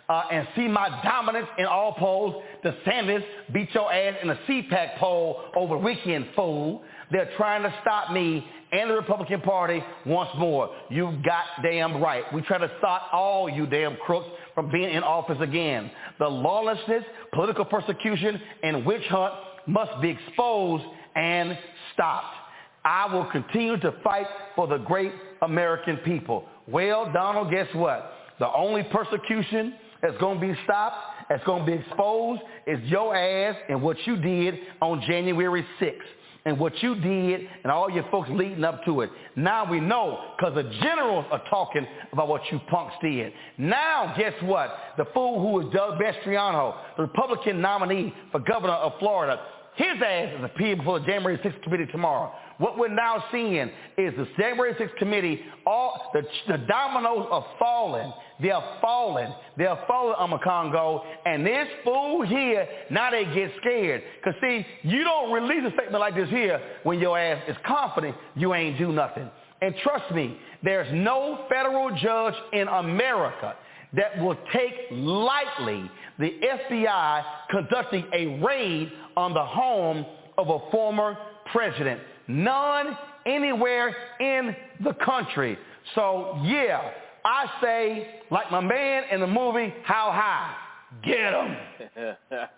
uh, and see my dominance in all polls. DeSantis beat your ass in a C PAC poll over the weekend, fool. They're trying to stop me and the Republican Party once more. You goddamn right. We try to stop all you damn crooks from being in office again. The lawlessness, political persecution, and witch hunt must be exposed and stopped. I will continue to fight for the great American people. Well, Donald, guess what? The only persecution that's going to be stopped, that's going to be exposed, is your ass and what you did on January sixth. And what you did and all your folks leading up to it. Now we know because the generals are talking about what you punks did. Now, guess what? The fool who is Doug Mastriano, the Republican nominee for governor of Florida, his ass is appearing before the January sixth committee tomorrow. What we're now seeing is the January sixth committee, all the, the dominoes are falling. They're falling. They're falling, Amakongo. And this fool here, now they get scared. Because, see, you don't release a statement like this here when your ass is confident you ain't do nothing. And trust me, there's no federal judge in America that will take lightly the F B I conducting a raid on the home of a former president. None anywhere in the country. So, yeah, I say, like my man in the movie, How High? Get him.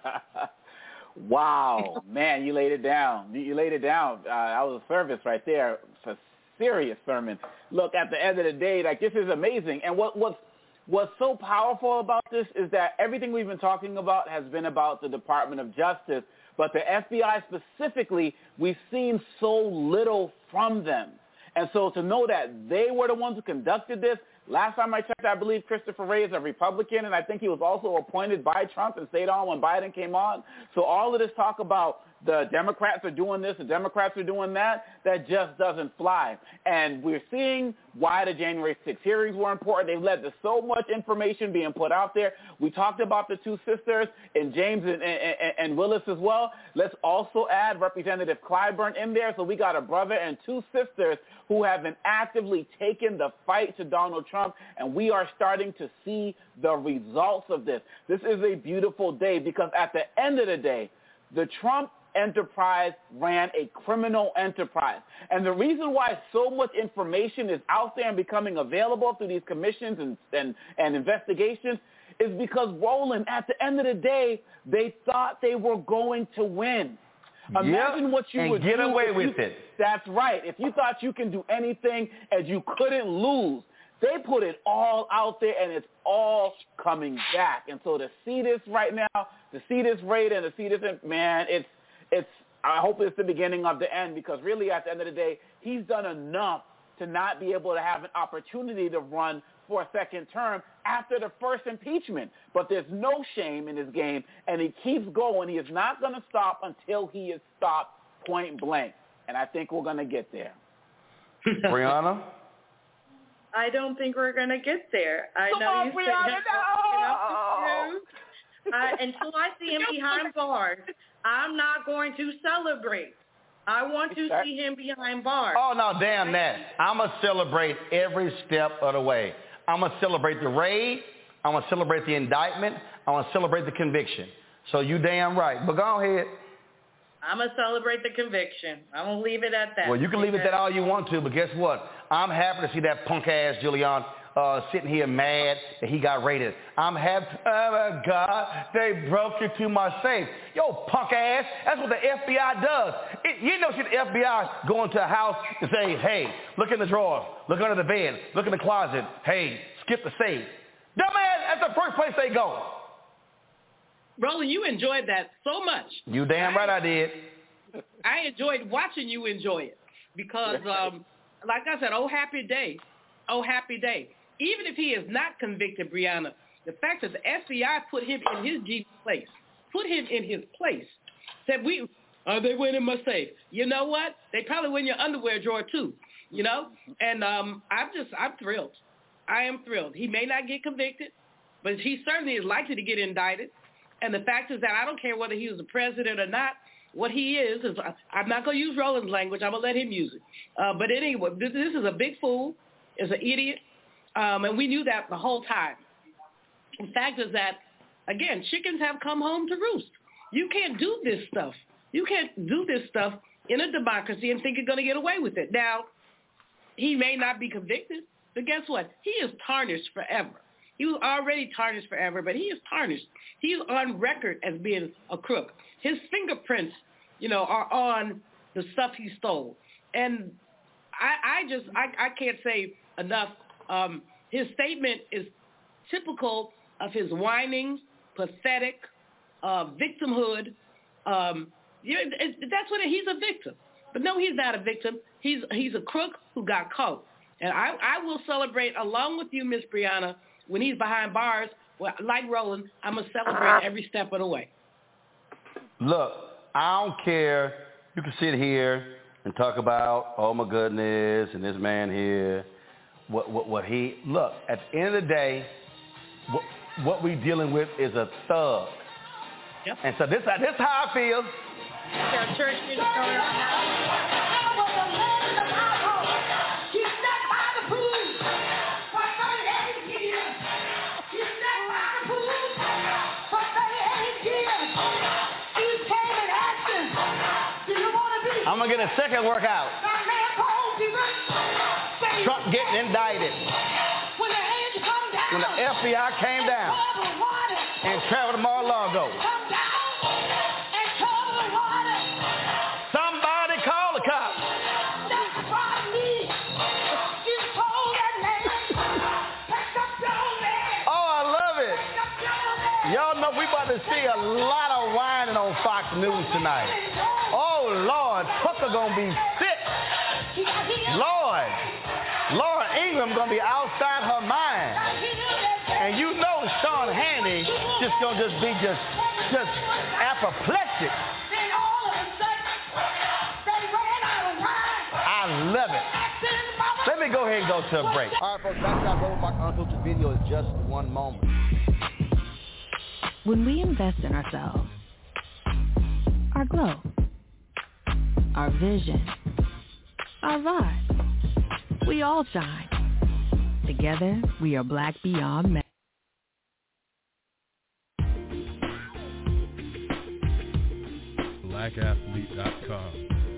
Wow. Man, you laid it down. You laid it down. Uh, that was a service right there. It's a serious sermon. Look, at the end of the day, like, this is amazing. And what, what's, what's so powerful about this is that everything we've been talking about has been about the Department of Justice. But the F B I specifically, we've seen so little from them. And so to know that they were the ones who conducted this, last time I checked, I believe Christopher Wray is a Republican, and I think he was also appointed by Trump and stayed on when Biden came on. So all of this talk about the Democrats are doing this, the Democrats are doing that, that just doesn't fly. And we're seeing why the January sixth hearings were important. They've led to so much information being put out there. We talked about the two sisters, and James and, and, and Willis as well. Let's also add Representative Clyburn in there. So we got a brother and two sisters who have been actively taking the fight to Donald Trump, and we are starting to see the results of this. This is a beautiful day because at the end of the day, the Trump enterprise ran a criminal enterprise. And the reason why so much information is out there and becoming available through these commissions and, and, and investigations is because, Roland, at the end of the day, they thought they were going to win. Imagine yep. what you and would get do away if with you, it. That's right. If you thought you can do anything and you couldn't lose, they put it all out there, and it's all coming back. And so to see this right now, to see this raid and to see this, man, it's, it's, I hope it's the beginning of the end because really at the end of the day, he's done enough to not be able to have an opportunity to run for a second term after the first impeachment. But there's no shame in his game, and he keeps going. He is not going to stop until he is stopped point blank. And I think we're going to get there. Brianna? I don't think we're going to get there. I Come know on, you Brianna, said no. uh, until I see him behind bars, I'm not going to celebrate. I want to see him behind bars. Oh, no, damn that. I'm going to celebrate every step of the way. I'm going to celebrate the raid. I'm going to celebrate the indictment. I'm going to celebrate the conviction. So you damn right. But go ahead. I'm going to celebrate the conviction. I'm going to leave it at that. Well, you can leave it at all you want to, but guess what? I'm happy to see that punk-ass Giuliani uh, sitting here mad that he got raided. I'm happy, oh, my God, they broke into my safe. Yo, punk-ass, that's what the F B I does. It, you know, see the F B I go into a house and say, hey, look in the drawers, look under the bed, look in the closet, hey, skip the safe. Dumbass, that's the first place they go. Roland, you enjoyed that so much. You damn right I did. I enjoyed watching you enjoy it because, um, like I said, oh, happy day. Oh, happy day. Even if he is not convicted, Brianna, the fact that the F B I put him in his place, put him in his place, said, we, uh, they went in my safe. You know what? They probably went in your underwear drawer too, you know? And um, I'm just, I'm thrilled. I am thrilled. He may not get convicted, but he certainly is likely to get indicted. And the fact is that I don't care whether he was the president or not. What he is, is I'm not going to use Roland's language. I'm going to let him use it. Uh, but anyway, this, this is a big fool. Is an idiot. Um, and we knew that the whole time. The fact is that, again, chickens have come home to roost. You can't do this stuff. You can't do this stuff in a democracy and think you're going to get away with it. Now, he may not be convicted, but guess what? He is tarnished forever. He was already tarnished forever, but he is tarnished. He is on record as being a crook. His fingerprints, you know, are on the stuff he stole. And I, I just, I, I can't say enough. Um, his statement is typical of his whining, pathetic, uh, victimhood. Um, you know, it, that's what it, he's a victim. But no, he's not a victim. He's he's a crook who got caught. And I, I will celebrate along with you, Miss Brianna, when he's behind bars. Well, like Roland, I'm going to celebrate every step of the way. Look, I don't care. You can sit here and talk about, oh, my goodness, and this man here, what what, what he, look, at the end of the day, what, what we're dealing with is a thug. Yep. And so this, this is how I feel. Our church is I'm going to get a second workout. Trump getting indicted. When the F B I came down and traveled to Mar-a-Lago. Somebody call the cops. Oh, I love it. Y'all know we about to see a lot of whining on Fox News tonight. Oh, Lord, Tucker gonna be sick. Lord, Laura Ingraham gonna be outside her mind. And you know Sean Hannity just gonna just be just, just apoplectic. I love it. Let me go ahead and go to a break. All right, folks, back to our Roadblock Unfiltered video in just one moment. When we invest in ourselves, our glow, our vision, our vibe, we all shine. Together, we are Black Beyond Measure. black athlete dot com.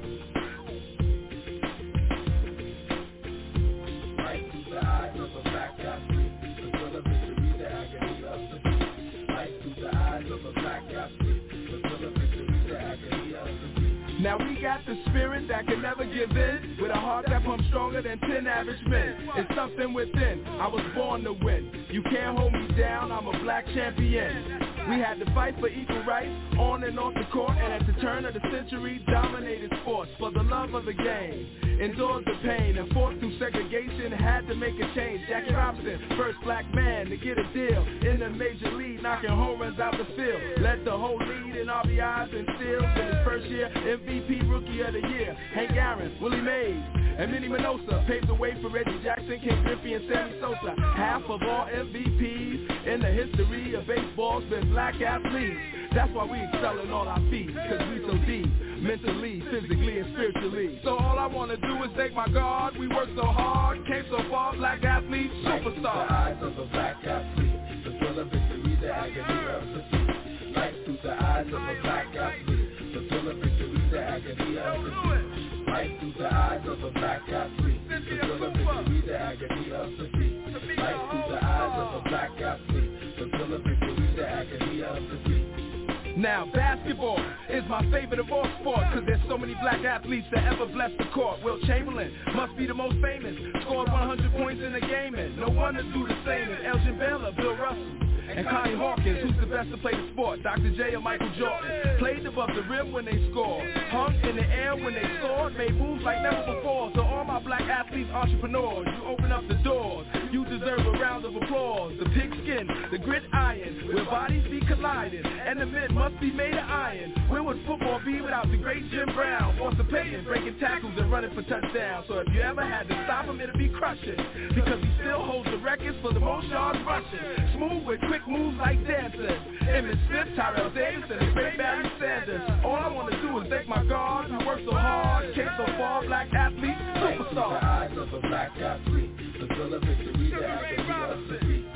Now we got the spirit that can never give in, with a heart that pumps stronger than ten average men. It's something within, I was born to win. You can't hold me down, I'm a black champion. We had to fight for equal rights, on and off the court, and at the turn of the century, dominated sports for the love of the game. Endured the pain and fought through segregation, had to make a change. Jackie Robinson, first black man to get a deal in the major league, knocking home runs out the field. Led the whole lead in R B Is and steals in his first year, M V P Rookie of the Year. Hank Aaron, Willie Mays, and Minnie Minosa paved the way for Reggie Jackson, Ken Griffey, and Sammy Sosa. Half of all M V Ps in the history of baseball's been black athletes. That's why we excel in all our feats, cause we so deep, mentally, physically, and spiritually. So all I wanna do is thank my God. We work so hard, came so far, black athletes, superstars. The eyes of a black athlete, the thrill of victory, the agony of defeat. Light through the eyes of a black athlete, the thrill of victory, the agony of defeat. Light through the eyes of a black athlete, the thrill of victory, the agony of defeat. Light through the eyes of a black athlete, the thrill of victory, the agony of defeat. Now, basketball is my favorite of all sports, cause there's so many black athletes that ever blessed the court. Will Chamberlain must be the most famous, scored one hundred points in a game, and no one to do the same as Elgin Baylor, Bill Russell, and Connie Hawkins, who's the best to play the sport, Doctor J or Michael Jordan. Played above the rim when they scored, hung in the air when they soared, made moves like never before. So all my black athletes, entrepreneurs, you open up the doors, you deserve a round of applause. The pigskin, the gridiron, where bodies be colliding, and the men must be made of iron. Where would football be without the great Jim Brown, Walter Payton, breaking tackles and running for touchdowns? So if you ever had to stop him, it'd be crushing, because he still holds the records for the most yards rushing. Smooth with quick moves like dancers, Emmitt Smith, Tyrell Davis, and the great Barry Sanders. All I want to do is thank my God, who worked so hard, came so far, black athlete, superstar. The eyes of a black athlete, the thrill of victory, the agony of defeat. Light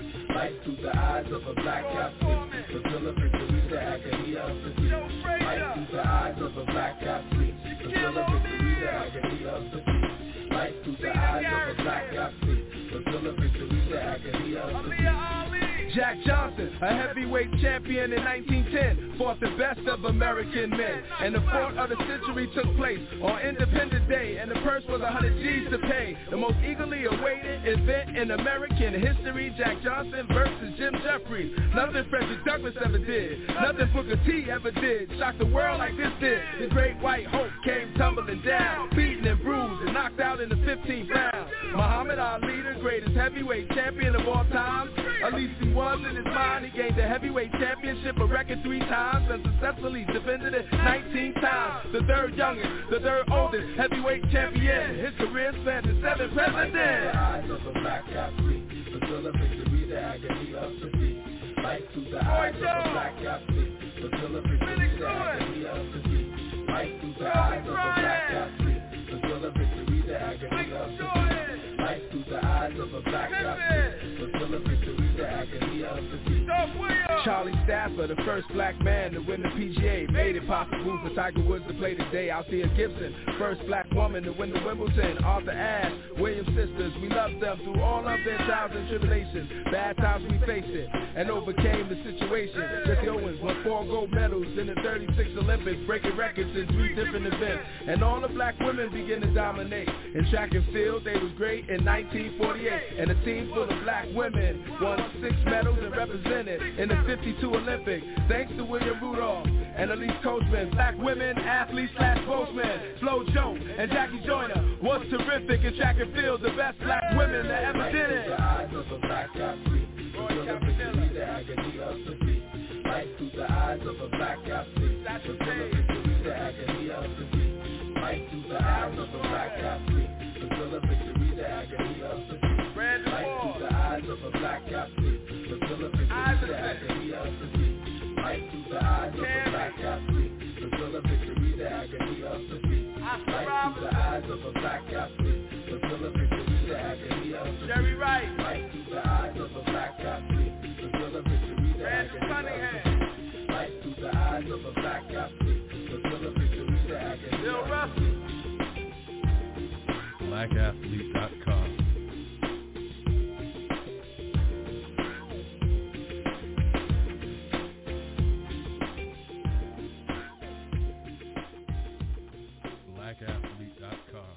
Light through the eyes of a black athlete. Fulfill a victory, the agony of defeat. Light through the eyes of a black athlete. Fulfill a victory, the agony of defeat. Light through the eyes of a black athlete. Fulfill a victory, the agony of defeat. Jack Johnson, a heavyweight champion in nineteen ten, fought the best of American men. And the fight of the century took place on Independence Day, and the purse was one hundred G's to pay. The most eagerly awaited event in American history, Jack Johnson versus Jim Jeffries. Nothing Frederick Douglass ever did, nothing Booker T ever did. Shocked the world like this did. The great white hope came tumbling down, beaten and bruised and knocked out in the fifteenth round. Muhammad Ali, the greatest heavyweight champion of all time, at least he was in his mind. He gained the heavyweight championship a record three times and successfully defended it nineteen times. The third youngest, the third oldest heavyweight champion. His career spanned the seven presidents. The eyes of a black athlete, fulfill a victory, the agony of defeat. Light through the eyes of a black athlete, fulfill a victory, the agony of defeat. Light through the eyes of a black athlete, fulfill a victory, the agony of defeat. Light through the eyes of a black athlete, fulfill a victory, the agony of defeat. Charlie Stafford, the first black man to win the P G A, made it possible for Tiger Woods to play today. Althea Gibson, first black woman to win the Wimbledon. Arthur Ashe, Williams sisters, we loved them through all of their trials and tribulations. Bad times we faced it and overcame the situation. Jesse Owens won four gold medals in the thirty-six Olympics, breaking records in three different events. And all the black women began to dominate. In track and field, they was great in nineteen forty-eight. And a team full of black women won six medals and represented in the fifty-two Olympics. Thanks to William Rudolph and Elise Coachman, black women, athletes slash postmen. Flo Jo and Jackie Joyner was terrific in track and field, the best black women that ever did it. The eyes of a black athlete, fulfill a victory, the agony of defeat. Light through the eyes of a black athlete, fulfill a victory, the agony of defeat. Light through the eyes of a black athlete, fulfill a victory, the agony of defeat. Light through the eyes of a black athlete, fulfill a victory, the agony of defeat. Light through the eyes of a black athlete, fulfill a victory, the agony of defeat. Light through the eyes of a black athlete, fulfill a victory, the agony of defeat. Jerry Wright. Light through the eyes of a black athlete, fulfill a victory, the agony of defeat. Light through the eyes of a black athlete, fulfill a victory, the agony of defeat. black athlete dot com. black athlete dot com.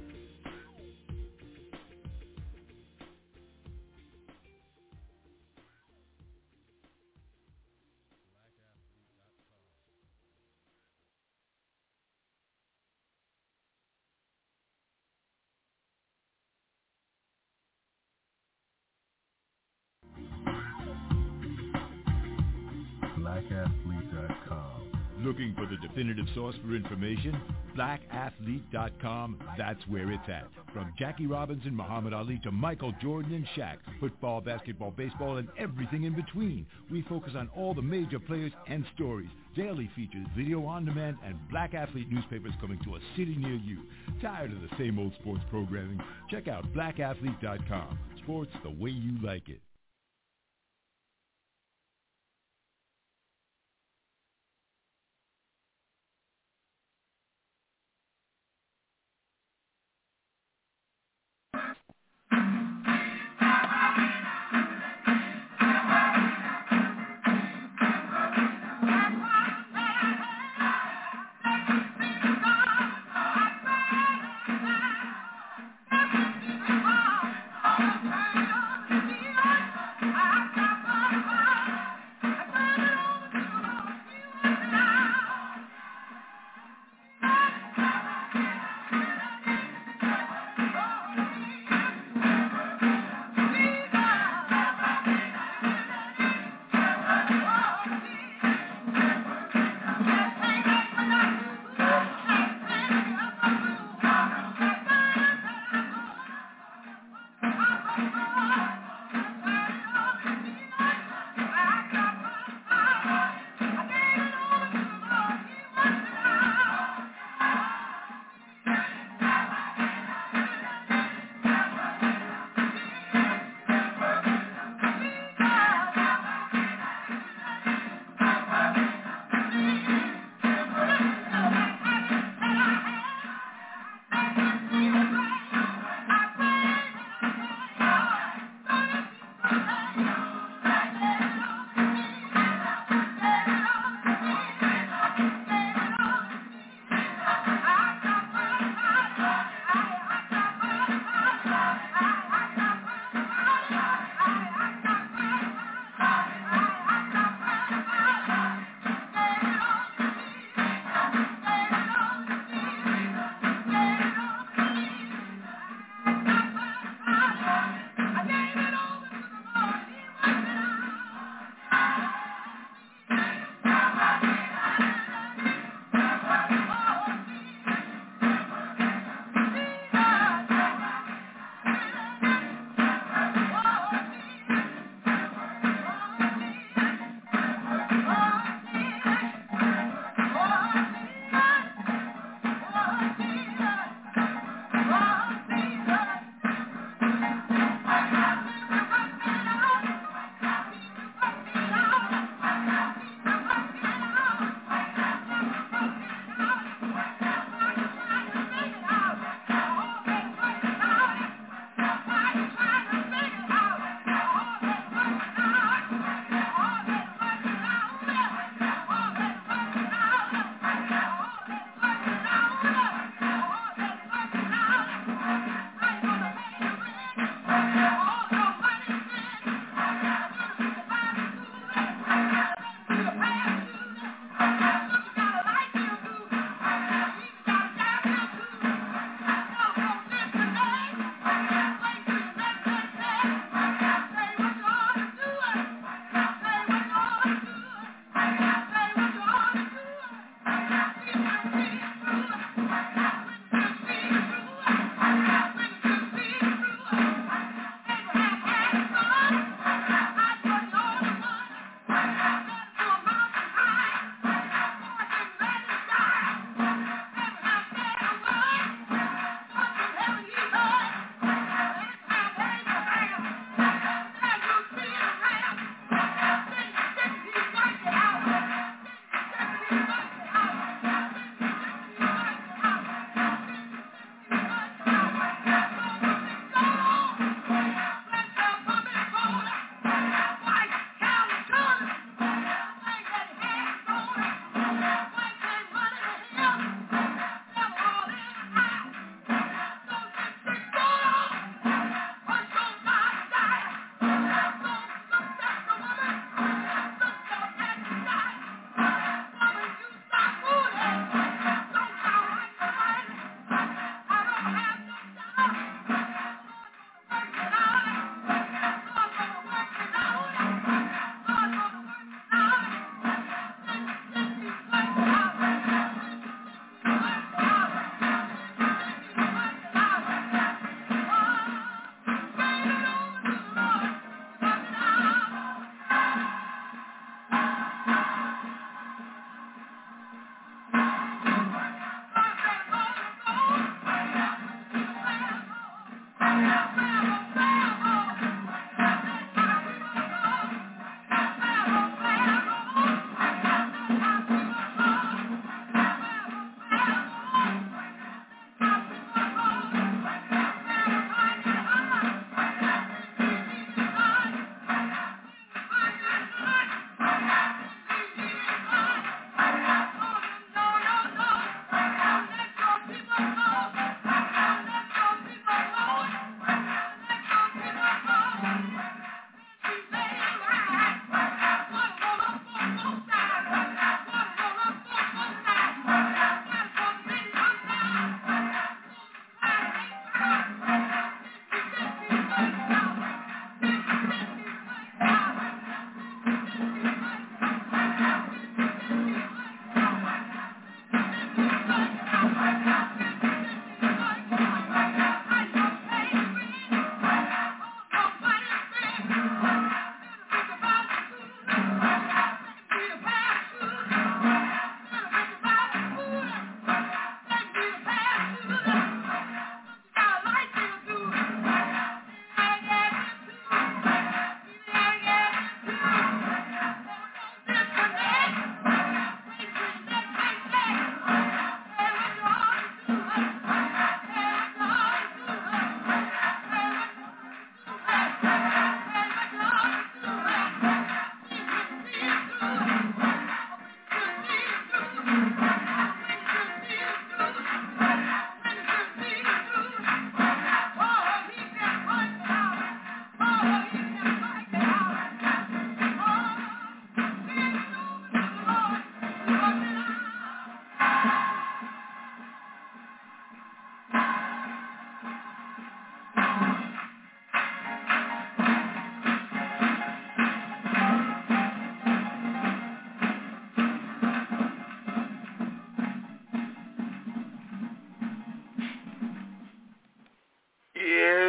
black athlete dot com. Looking for the definitive source for information? black athlete dot com, that's where it's at. From Jackie Robinson, Muhammad Ali to Michael Jordan and Shaq, football, basketball, baseball, and everything in between. We focus on all the major players and stories. Daily features, video on demand, and Black Athlete newspapers coming to a city near you. Tired of the same old sports programming? Check out black athlete dot com. Sports the way you like it. Thank you.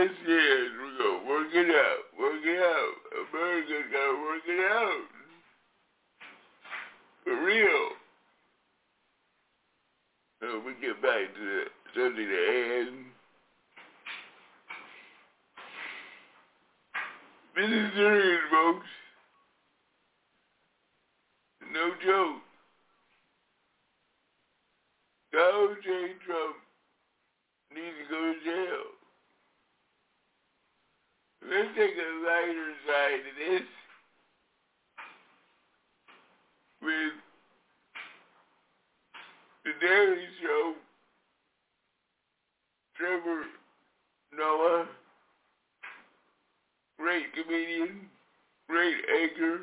Yes, yes, we're going to work it out. Work it out. America's got to work it out. For real. So we get back to the, something to add. This is serious, folks. No joke. Donald J. Trump needs to go to jail. Let's take a lighter side of this with the Daily Show, Trevor Noah, great comedian, great anchor.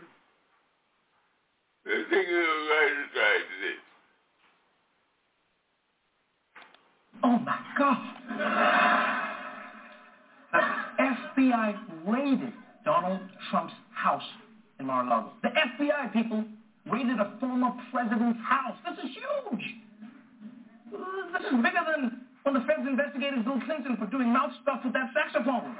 Let's take a little lighter side to this. Oh my God. The F B I raided Donald Trump's house in Mar-a-Lago. The F B I people raided a former president's house. This is huge. This is bigger than when the feds investigated Bill Clinton for doing mouth stuff with that saxophone.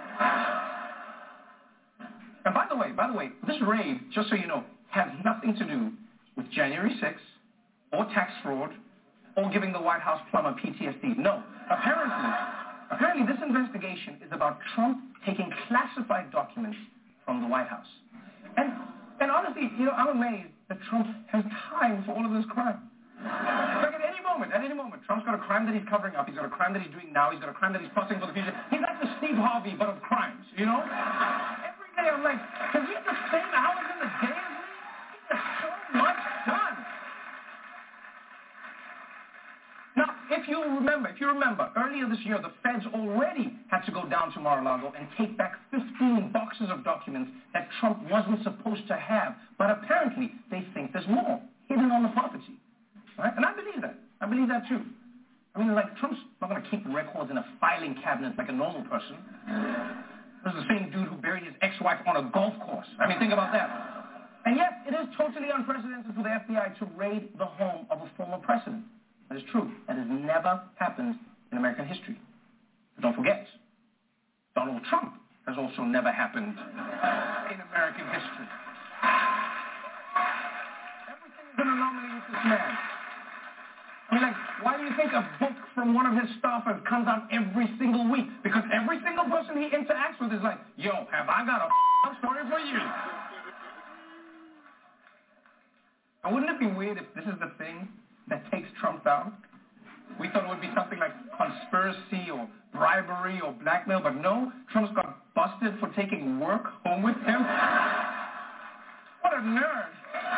And by the way, by the way, this raid, just so you know, has nothing to do with January sixth or tax fraud or giving the White House plumber P T S D. No. Apparently, apparently this investigation is about Trump taking classified documents from the White House. And and honestly, you know, I'm amazed that Trump has time for all of this crime. Like at any moment, at any moment, Trump's got a crime that he's covering up. He's got a crime that he's doing now. He's got a crime that he's plotting for the future. He's like the Steve Harvey, but of crimes, you know? Every day I'm like, can we have the same hours in the day as me? He gets so much done. Now, if you remember, if you remember, earlier this year, the feds already had to go down to Mar-a-Lago and take back fifteen boxes of documents that Trump wasn't supposed to have. But apparently, they think there's more hidden on the property. Right? And I believe that. I believe that too. I mean, like, Trump's not going to keep records in a filing cabinet like a normal person. This is the same dude who buried his ex-wife on a golf course. I mean, think about that. And yet, it is totally unprecedented for the F B I to raid the home of a former president. That is true. That has never happened in American history. But don't forget, Donald Trump has also never happened in American history. Everything is an anomaly with this man. I mean, like, why do you think a book from one of his staffers comes out every single week? Because every single person he interacts with is like, yo, have I got a f- story for you? And wouldn't it be weird if this is the thing that takes Trump down? We thought it would be something like conspiracy or bribery or blackmail, but no, Trump's got busted for taking work home with him. What a nerd.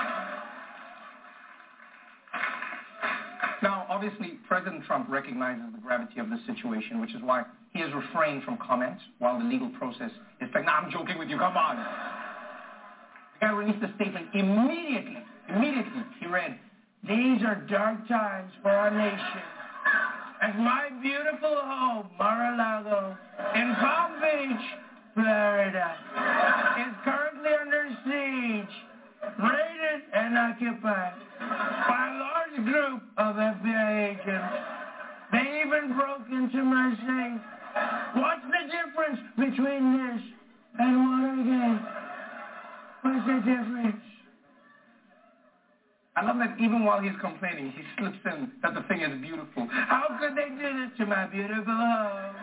Now, obviously, President Trump recognizes the gravity of this situation, which is why he has refrained from comment while the legal process is like, nah, I'm joking with you, come on. The guy released a statement immediately, immediately. He read, these are dark times for our nation. As my beautiful home, Mar-a-Lago, in Palm Beach, Florida, is currently under siege, raided and occupied by a large group of F B I agents. They even broke into my safe. What's the difference between this and Watergate? What's the difference? I love that even while he's complaining, he slips in that the thing is beautiful. How could they do this to my beautiful home?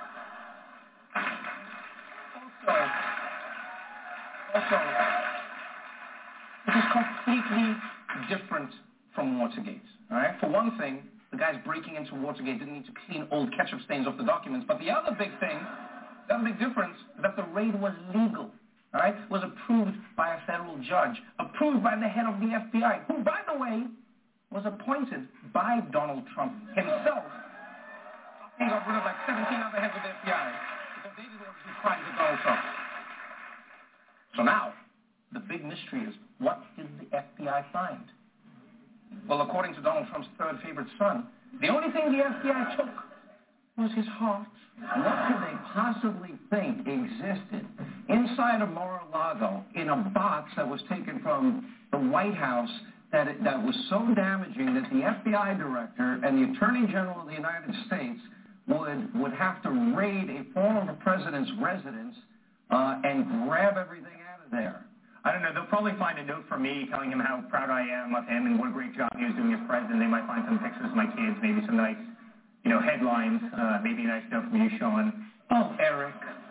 Also, also, it is completely different from Watergate. All right? For one thing, the guys breaking into Watergate didn't need to clean old ketchup stains off the documents. But the other big thing, the other big difference, is that the raid was legal. All right, was approved by a federal judge, approved by the head of the F B I, who, by the way, was appointed by Donald Trump himself. He got rid of like seventeen other heads of the F B I because they did all these crimes with Donald Trump. So now, the big mystery is, what did the F B I find? Well, according to Donald Trump's third favorite son, the only thing the F B I took was his heart. What could they possibly think existed inside of Mar-a-Lago in a box that was taken from the White House that, it, that was so damaging that the F B I director and the Attorney General of the United States would would have to raid a former president's residence uh, and grab everything out of there? I don't know. They'll probably find a note from me telling him how proud I am of him and what a great job he was doing as president. They might find some pictures of my kids, maybe some nice, you know, headlines, uh, maybe a nice note from you, Sean. Oh, Eric.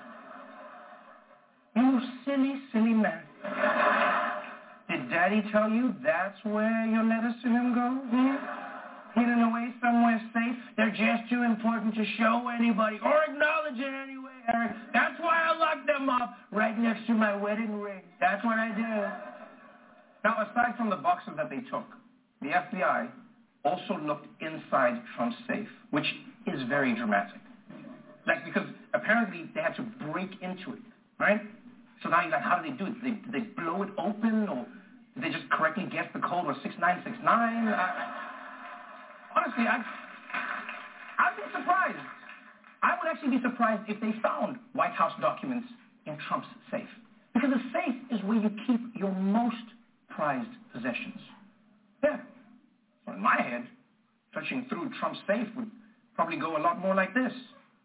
You silly, silly man. Did Daddy tell you that's where your letters to him go? Hmm? Hidden away somewhere safe? They're just too important to show anybody or acknowledge it anyway, Eric. That's why I locked them up right next to my wedding ring. That's what I do. Now, aside from the boxes that they took, the F B I also looked inside Trump's safe, which is very dramatic. Like, because apparently they had to break into it, right? So now you're like, how do they do it? Did they, did they blow it open, or did they just correctly guess the code was six nine six nine? I, honestly, I, I'd be surprised. I would actually be surprised if they found White House documents in Trump's safe. Because the safe is where you keep your most prized possessions. Yeah. So in my head, searching through Trump's safe would probably go a lot more like this.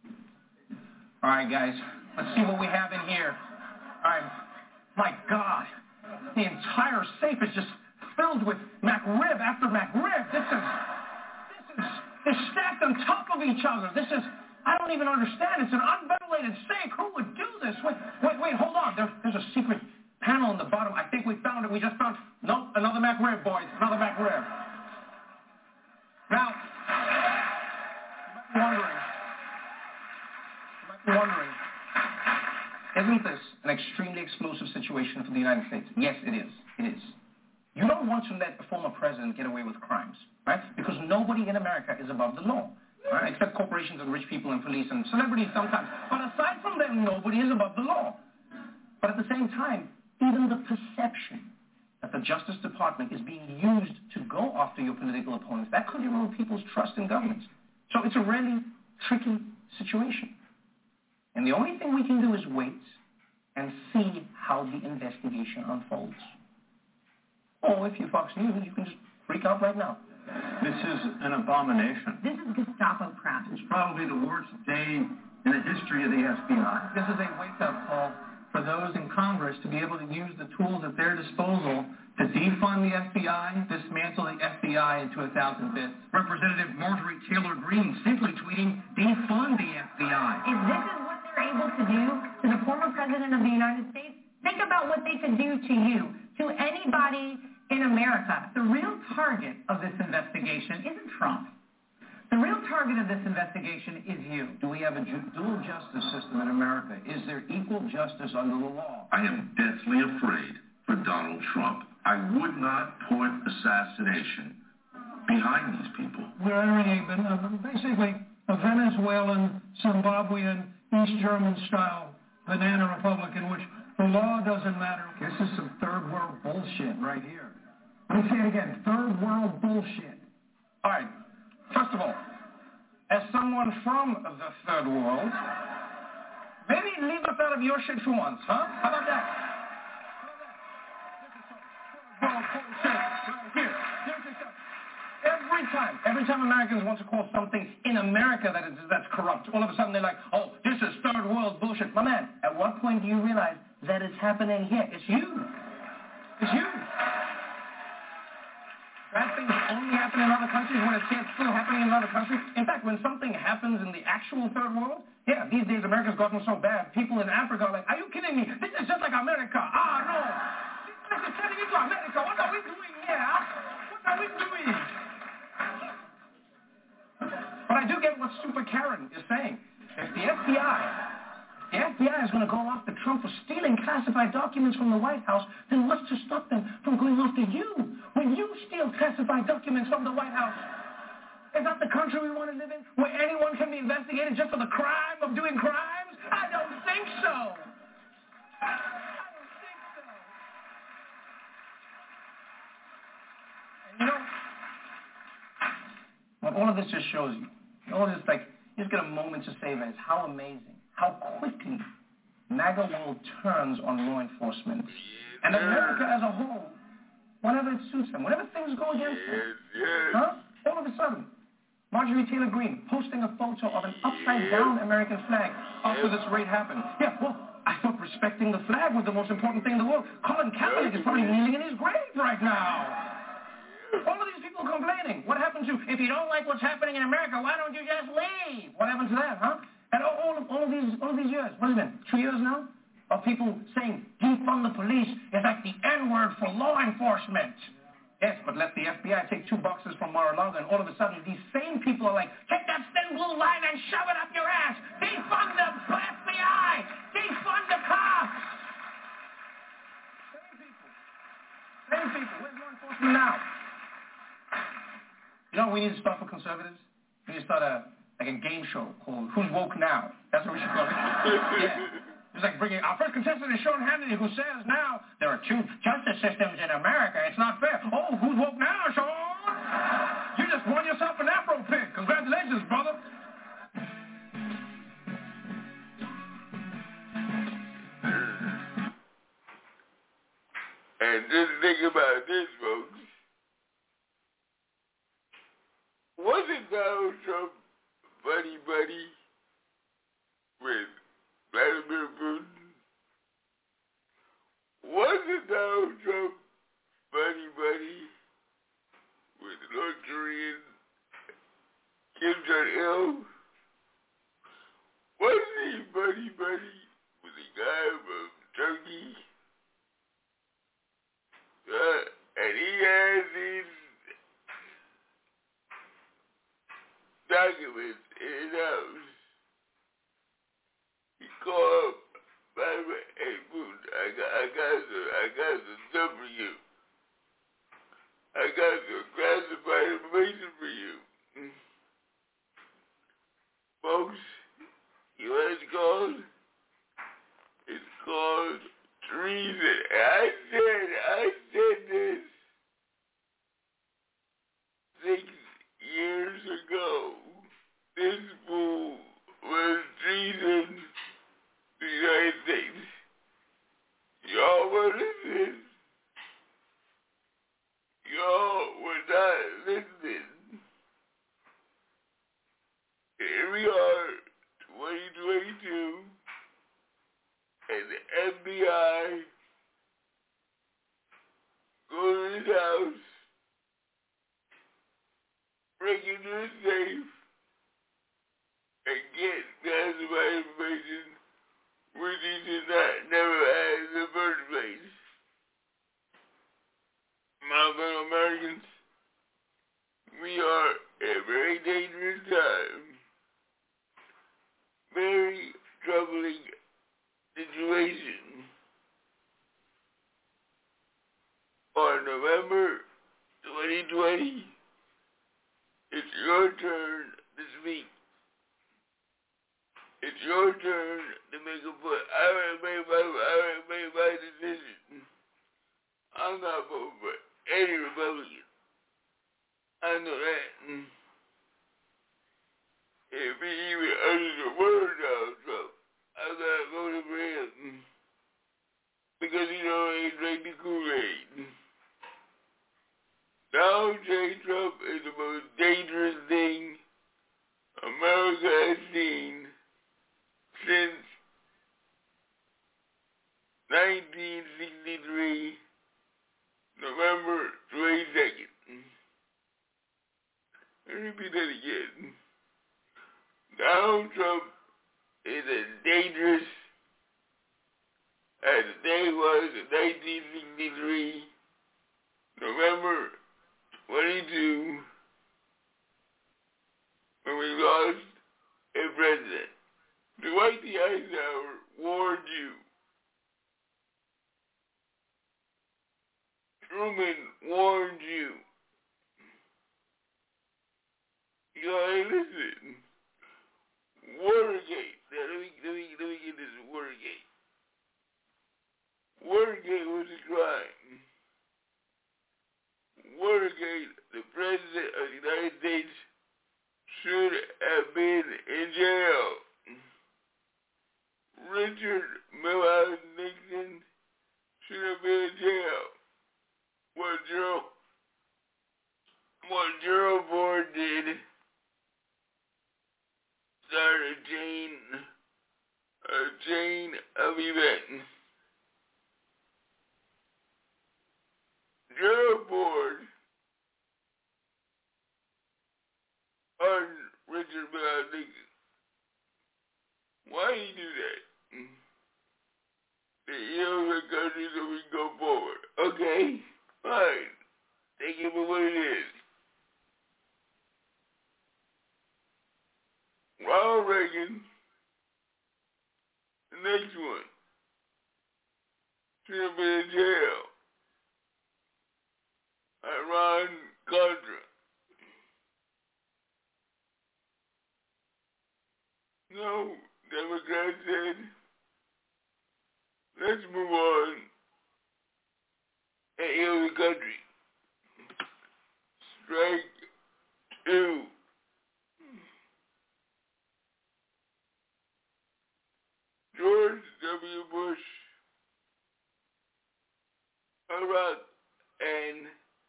All right, guys, let's see what we have in here. All right. My God, the entire safe is just filled with McRib after McRib. This is, this is, they're stacked on top of each other. This is, I don't even understand. It's an unventilated safe. Who would do this? Wait, wait, wait, hold on. There, there's a secret panel in the bottom. I think we found it. We just found, nope, another McRib, boys, another McRib. Now, you might be wondering, you might be wondering, isn't this an extremely explosive situation for the United States? Yes, it is. It is. You don't want to let a former president get away with crimes, right? Because nobody in America is above the law, right? Except corporations and rich people and police and celebrities sometimes. But aside from them, nobody is above the law. But at the same time, even the perception that the Justice Department is being used to go after your political opponents, that could erode people's trust in government. So it's a really tricky situation. And the only thing we can do is wait and see how the investigation unfolds. Or if you're Fox News, you can just freak out right now. This is an abomination. This is Gestapo crap. It's probably the worst day in the history of the F B I. This is a wake-up call for those in Congress to be able to use the tools at their disposal to defund the F B I, dismantle the F B I into a thousand bits. Representative Marjorie Taylor Greene simply tweeting, defund the F B I. If this is what they're able to do to the former president of the United States, think about what they could do to you, to anybody in America. The real target of this investigation isn't Trump. The real target of this investigation is you. Do we have a ju- dual justice system in America? Is there equal justice under the law? I am deathly afraid for Donald Trump. I would not put assassination behind these people. We're entering a, uh, basically a Venezuelan, Zimbabwean, East German style banana republic in which the law doesn't matter. This is some third world bullshit right here. Let me say it again, third world bullshit. All right. First of all, as someone from the third world, maybe leave us out of your shit for once, huh? How about that? Here, every time, every time Americans want to call something in America that is that's corrupt, all of a sudden they're like, oh, this is third world bullshit. My man, at what point do you realize that it's happening here? It's you. It's you. Bad things only happen in other countries when it's still happening in other countries. In fact, when something happens in the actual third world, yeah, these days America's gotten so bad, people in Africa are like, are you kidding me? This is just like America. Ah, no. This is turning into America. What are we doing here? What are we doing? But I do get what Super Karen is saying. If the F B I... The F B I is going to go after Trump for stealing classified documents from the White House, then what's to stop them from going after you when you steal classified documents from the White House? Is that the country we want to live in, where anyone can be investigated just for the crime of doing crimes? I don't think so. I don't think so. And you know, what all of this just shows you, all of this, like, you just get a moment to savor is how amazing, how quickly MAGA world turns on law enforcement. And America as a whole, whenever it suits them, whenever things go against them, huh? All of a sudden, Marjorie Taylor Greene posting a photo of an upside-down American flag after this raid happened. Yeah, well, I thought respecting the flag was the most important thing in the world. Colin Kaepernick is probably kneeling in his grave right now. All of these people complaining. What happened to, if you don't like what's happening in America, why don't you just leave? What happened to that, huh? And all, all, of, all, of, these, all of these years, what has it been, two years now, of people saying defund the police is like the N-word for law enforcement. Yes, but let the F B I take two boxes from Mar-a-Lago, and all of a sudden these same people are like, take that thin blue line and shove it up your ass. Defund the F B I. Defund the cops. Same people. Same people. Where's law enforcement now? You know what we need to start for conservatives? We need to start a, like a game show called Who's Woke Now? That's what we should call it. Yeah. It's like bringing, our first contestant is Sean Hannity, who says now there are two justice systems in America. It's not fair. Oh, who's woke now, Sean? You just won yourself an Afro pick. Congratulations, brother. And just think about this, folks. Wasn't Donald Trump buddy buddy with Vladimir Putin? Wasn't Donald Trump buddy buddy with North Korean Kim Jong-il? Wasn't he buddy buddy with the guy from Turkey? Uh, and he has these documents in his house. He called up, hey, Putin, I got, I got some, I got some stuff for you. I got some classified information for you. Folks, you know what it's called? It's called treason. I said, I said this six years ago. This fool was treason to the United States. Y'all were listening. Y'all were not listening. Here we are, twenty twenty-two, and the F B I go to his house, break into his safe, and get classified information which he did not never had in the first place. My fellow Americans, we are in a very dangerous time, very troubling situation. On November twenty twenty, it's your turn to speak. It's your turn to make a point. I already made my, I already made my decision. I'm not voting for any Republican. I know that. If he even utters a word Donald Trump, I'm not voting for him. Because he don't ain't drink the Kool-Aid. Donald J. Trump is the most dangerous thing America has seen since nineteen sixty-three, November twenty-second. Let me repeat that again. Donald Trump is as dangerous as the day was in nineteen sixty-three, November twenty-second, when we lost a president. Dwight D. Eisenhower warned you. Truman warned you. You ain't listen. Watergate. Now, let me, let me, let me get this Watergate. Watergate was a crime. Watergate, the President of the United States should have been in jail. Richard Milhouse Nixon should have been in jail. What Gerald, what Gerald Ford did chain of events. Gerald Ford on Richard Bell Nixon. Why did he do that? To heal the country so we can go forward. Okay, fine. Take it for what it is. Ronald Reagan, the next one, should have been in jail. Iran Contra. No, Democrats said, let's move on and heal the country. Strike two. George W. Bush, Iraq, and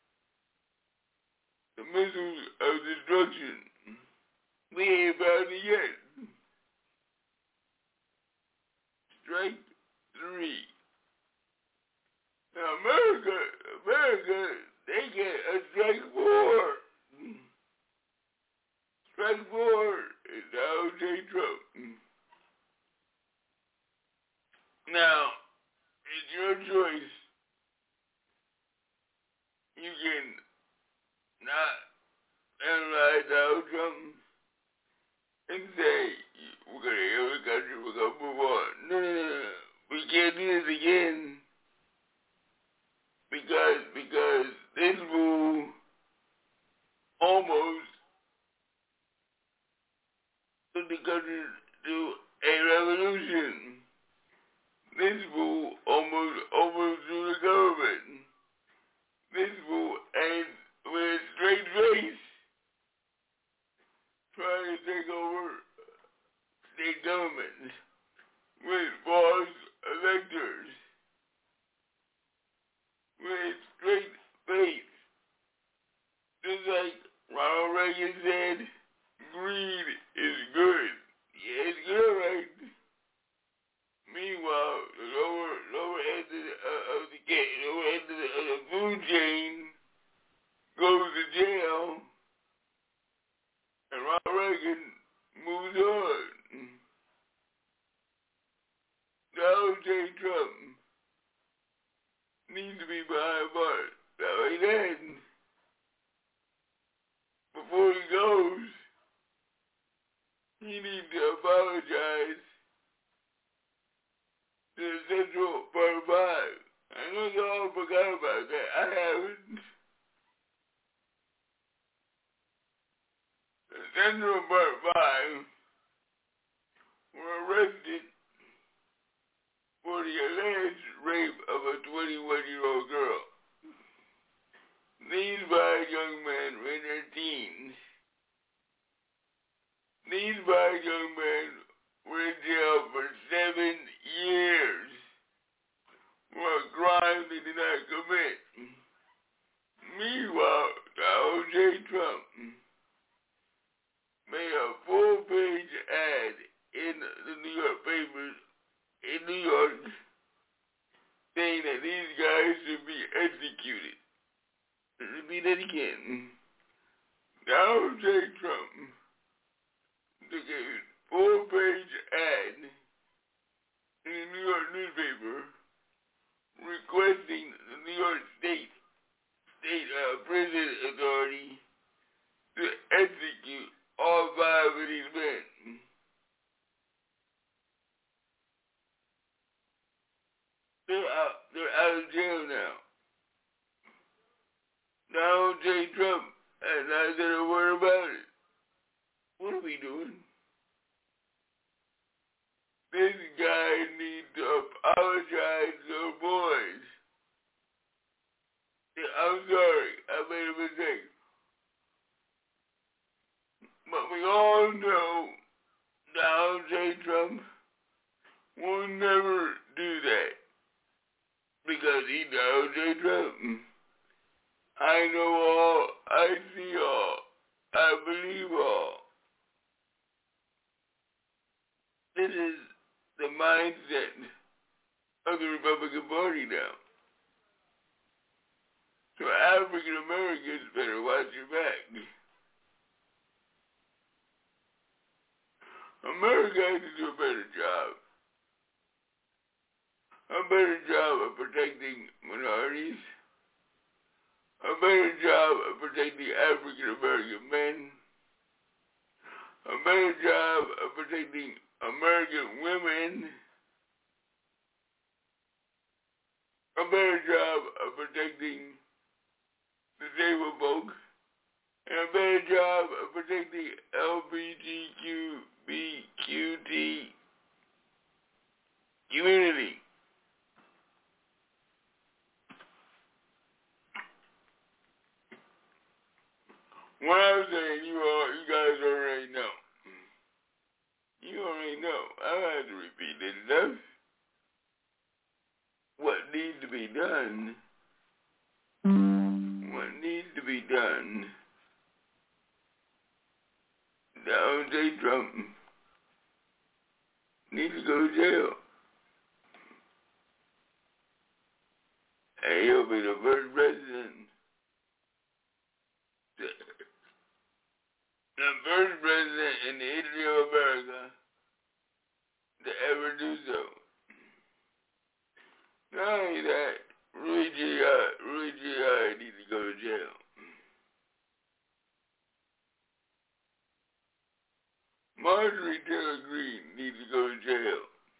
the missiles of destruction. We ain't found it yet. Strike three. Now America, America, they get a strike four. Strike four is Donald J. Trump. Now, it's your choice. You can not analyze Donald Trump and say, we're going to heal the country, we're going to move on. No, no, no, no. We can't do this again because, because this move almost took the country to a revolution. This move almost overthrew the government. This move and with a straight face trying to take over state government with false electors. With a straight face. Just like Ronald Reagan said, greed is good. Yeah, it's good, right? Meanwhile, the lower lower end of the, uh, of the game, lower end of the, of the food chain goes to jail, and Ronald Reagan moves on. Donald J. Trump needs to be behind bars. That way then, before he goes, he needs to apologize to the Central Part five. I know you all forgot about that. I haven't. The Central Part five were arrested for the alleged rape of a twenty-one-year-old girl. These five young men were in their teens. These five young men were in jail for seven years for a crime they did not commit. Meanwhile, Donald J. Trump made a full-page ad in the New York papers in New York saying that these guys should be executed. Repeat that again. Donald J. Trump took a full-page ad in the New York newspaper requesting the New York State State uh, Prison Authority to execute all five of these men. They're out, they're out of jail now. Donald J. Trump has not said a word about it. What are we doing? This guy needs to apologize to the boys. I'm sorry, I made a mistake. But we all know Donald J. Trump will never do that because he's Donald J. Trump. I know all, I see all, I believe all. This is the mindset of the Republican Party now. So African Americans better watch your back. America has to do a better job. A better job of protecting minorities. A better job of protecting African American men. A better job of protecting American women. A better job of protecting disabled folks. And a better job of protecting L G B T Q B Q T community. What I'm saying, you all, you guys already know. You already know. I don't have to repeat it enough. What needs to be done, what needs to be done, Donald J. Trump needs to go to jail. And he'll be the first president, the first president in the history of America to ever do so. Not only that, Rudy Giuliani needs to go to jail. Marjorie Taylor Greene needs to go to jail.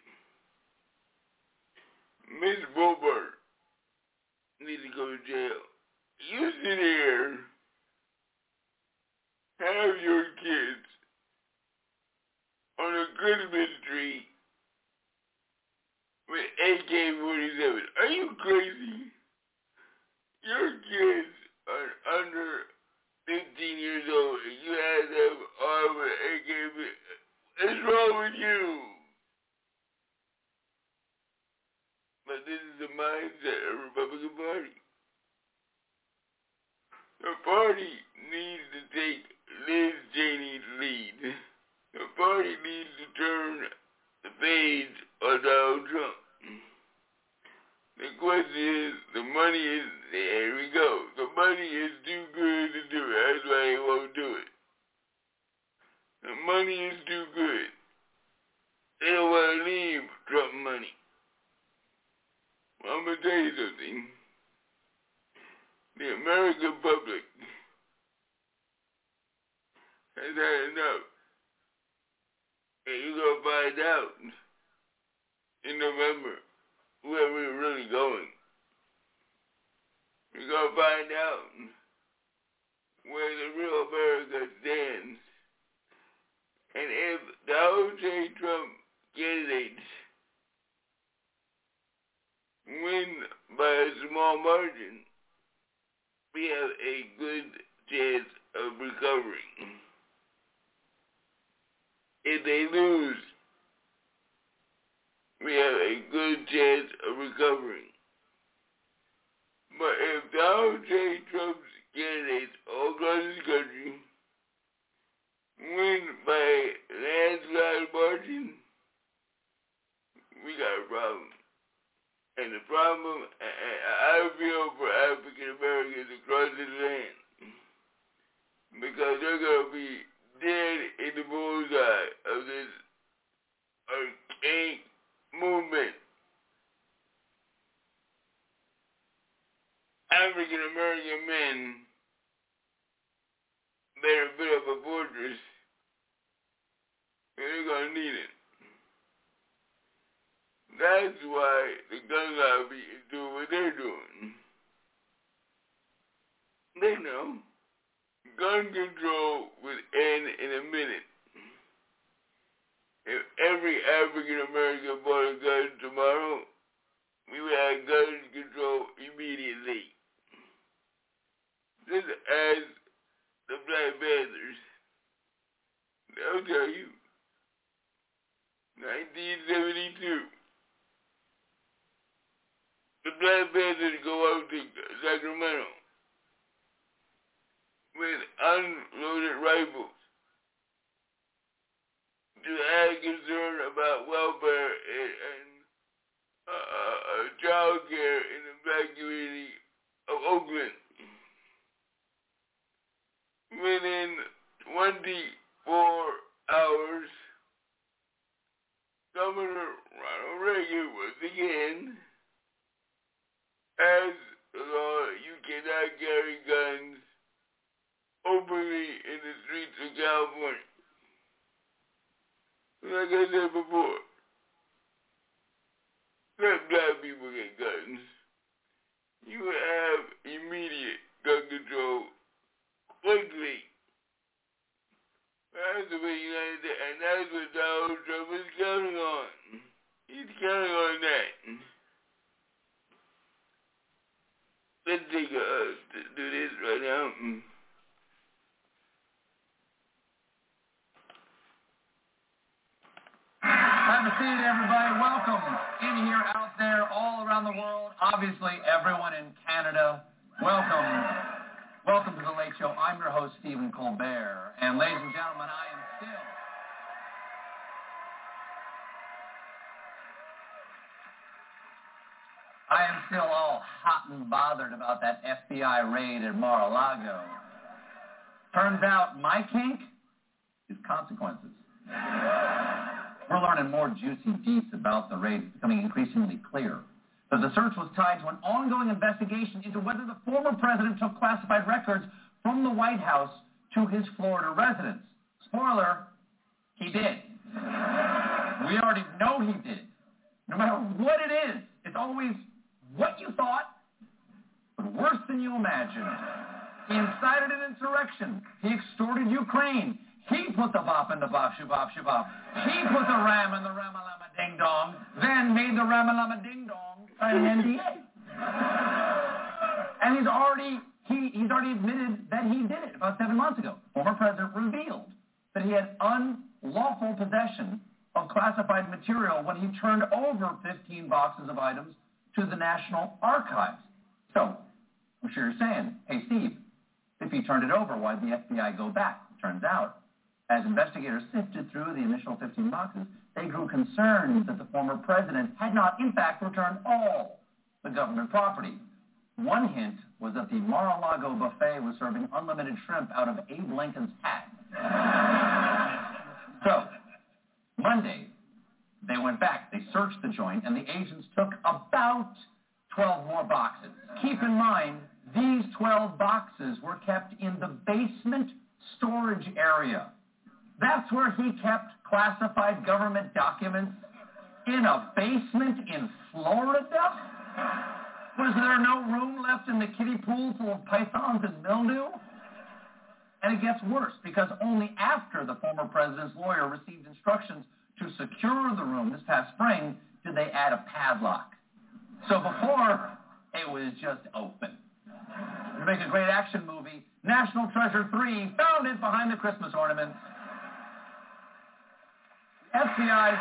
Miss Boebert needs to go to jail. You sit here, have your kids on a Christmas tree with A K forty-seven. Are you crazy? Your kids are under fifteen years old and you have them armed with A K forty-seven. What's wrong with you? But this is the mindset of the Republican Party. The party needs to take Liz Cheney's lead. The party needs to turn the page on Donald Trump. The question is, the money is, here we go, the money is too good to do it. That's why they won't do it. The money is too good. They don't want to leave Trump money. Well, I'm going to tell you something. The American public has had enough. And you're going to find out in November where we're really going. We're going to find out where the real America stands. And if Donald J. Trump candidates win by a small margin, we have a good chance of recovering. If they lose, we have a good chance of recovering. But if Donald J. Trump's candidates all across this country win by a landslide margin, we got a problem. And the problem, I feel for African Americans across this land, because they're going to be dead in the bullseye of this archaic movement. African American men better build up a fortress, and they're going to need it. That's why the gun lobby is doing what they're doing. They know gun control would end in a minute. If every African American bought a gun tomorrow, we would have gun control immediately. Just ask the Black Panthers. They'll tell you. nineteen seventy-two. The Black Panthers go out to Sacramento with unloaded rifles to have concern about welfare in child care in the black community of Oakland. Within twenty-four hours, Governor Ronald Reagan once again has the law you cannot carry guns openly in the streets of California. Like I said before, let black people get guns. You have immediate gun control quickly. That's the way United States, and that's what Donald Trump is counting on. He's counting on that. Let's take a, uh, do this right now. Have a seat, everybody. Welcome in here, out there, all around the world. Obviously, everyone in Canada. Welcome. Welcome to The Late Show. I'm your host, Stephen Colbert. And ladies and gentlemen, I am still... I am still all hot and bothered about that F B I raid at Mar-a-Lago. Turns out my kink is consequences. We're learning more juicy deets about the raid. It's becoming increasingly clear that the search was tied to an ongoing investigation into whether the former president took classified records from the White House to his Florida residence. Spoiler, he did. We already know he did. No matter what it is, it's always what you thought, but worse than you imagined. He incited an insurrection. He extorted Ukraine. He put the bop in the bop, shabop, shabop. He put the ram in the ramalama ding dong, then made the ramalama ding dong an N D A. And he's already he he's already admitted that he did it about seven months ago. Former president revealed that he had unlawful possession of classified material when he turned over fifteen boxes of items to the National Archives. So, I'm sure you're saying, hey Steve, if he turned it over, why did the F B I go back? Turns out, as investigators sifted through the initial fifteen boxes, they grew concerned that the former president had not, in fact, returned all the government property. One hint was that the Mar-a-Lago buffet was serving unlimited shrimp out of Abe Lincoln's hat. So, Monday, they went back, they searched the joint, and the agents took about twelve more boxes. Keep in mind, these twelve boxes were kept in the basement storage area. That's where he kept classified government documents, in a basement in Florida? Was there no room left in the kiddie pool full of pythons and mildew? And it gets worse, because only after the former president's lawyer received instructions to secure the room this past spring did they add a padlock. So before, it was just open. To make a great action movie, National Treasure three, found it behind the Christmas ornaments. The F B I...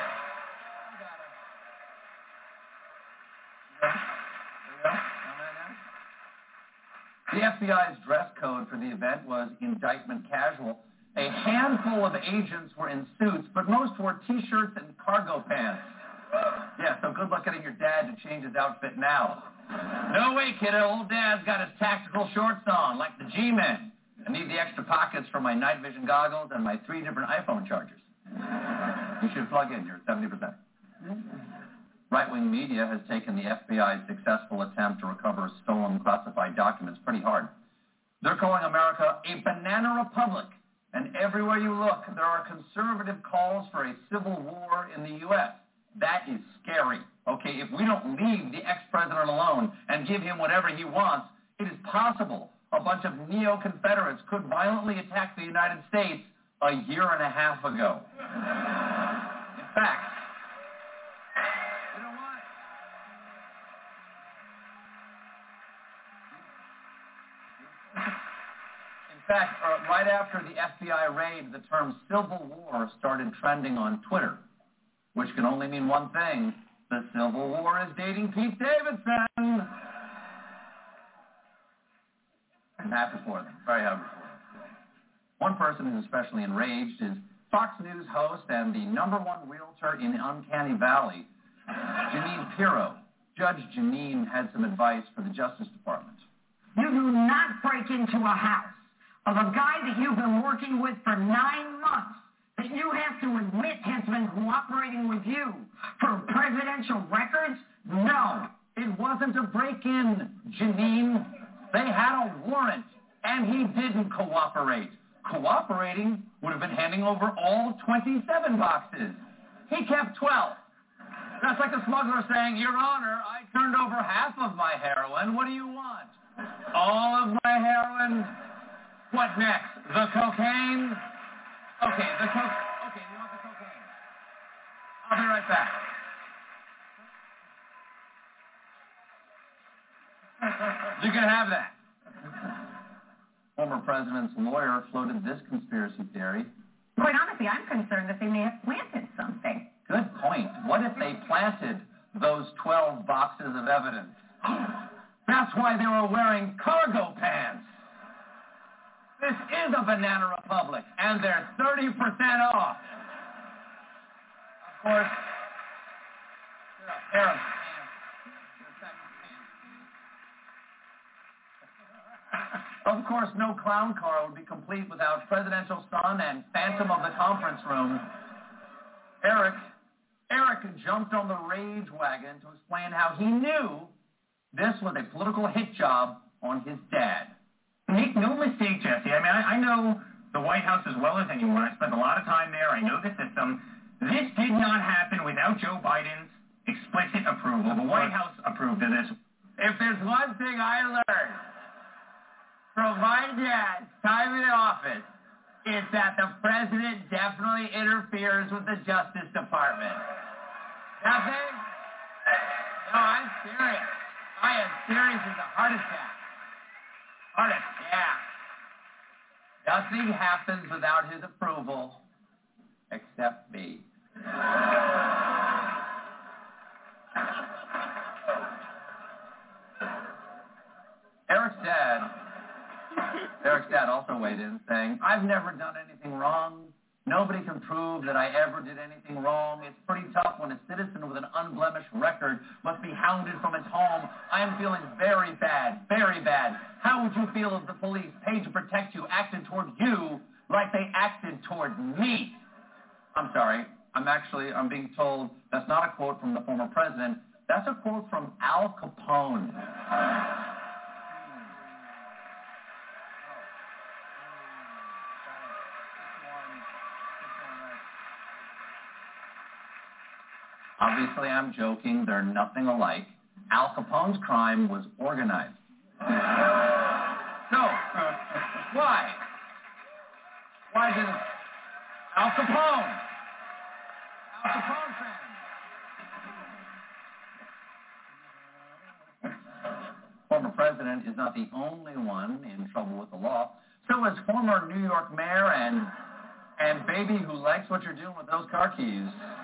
The F B I's dress code for the event was indictment casual. A handful of agents were in suits, but most wore T-shirts and cargo pants. Yeah, so good luck getting your dad to change his outfit now. No way, kiddo. Old dad's got his tactical shorts on, like the G-Men. I need the extra pockets for my night vision goggles and my three different iPhone chargers. You should plug in. You're at seventy percent. Right-wing media has taken the F B I's successful attempt to recover stolen classified documents pretty hard. They're calling America a banana republic, and everywhere you look, there are conservative calls for a civil war in the U S That is scary. Okay, if we don't leave the ex-president alone and give him whatever he wants, it is possible a bunch of neo-Confederates could violently attack the United States a year and a half ago. In fact, In fact, uh, right after the F B I raid, the term Civil War started trending on Twitter, which can only mean one thing. The Civil War is dating Pete Davidson. I'm happy for them. Very happy for them. One person who's especially enraged is Fox News host and the number one realtor in Uncanny Valley, Jeanine Pirro. Judge Janine had some advice for the Justice Department. You do not break into a house of a guy that you've been working with for nine months that you have to admit has been cooperating with you for presidential records? No, it wasn't a break-in, Janine. They had a warrant, and he didn't cooperate. Cooperating would have been handing over all twenty-seven boxes. He kept twelve. That's like a smuggler saying, Your Honor, I turned over half of my heroin. What do you want? All of my heroin? What next? The cocaine? Okay, the cocaine. Okay, you want the cocaine? I'll be right back. You can have that. Former president's lawyer floated this conspiracy theory. Quite honestly, I'm concerned that they may have planted something. Good point. What if they planted those twelve boxes of evidence? That's why they were wearing cargo pants. This is a banana republic, and they're thirty percent off. Of course, Eric. Of course, no clown car would be complete without presidential son and phantom of the conference room. Eric, Eric jumped on the rage wagon to explain how he knew this was a political hit job on his dad. Make no mistake, Jesse. I mean, I, I know the White House as well as anyone. I spent a lot of time there. I know the system. This did not happen without Joe Biden's explicit approval. The White House approved of this. If there's one thing I learned from my dad's time in office, it's that the president definitely interferes with the Justice Department. Nothing? No, I'm serious. I am serious as a heart attack. Heart attack. Nothing happens without his approval, except me. Eric's dad, Eric's dad also weighed in saying, I've never done anything wrong. Nobody can prove that I ever did anything wrong. It's pretty tough when a citizen with an unblemished record must be hounded from its home. I am feeling very bad, very bad. How would you feel if the police, paid to protect you, acted toward you like they acted toward me? I'm sorry. I'm actually, I'm being told that's not a quote from the former president. That's a quote from Al Capone. Obviously, I'm joking. They're nothing alike. Al Capone's crime was organized. So, uh, why? Why did Al Capone? Al Capone fan. Former president is not the only one in trouble with the law. So is former New York mayor and and baby who likes what you're doing with those car keys,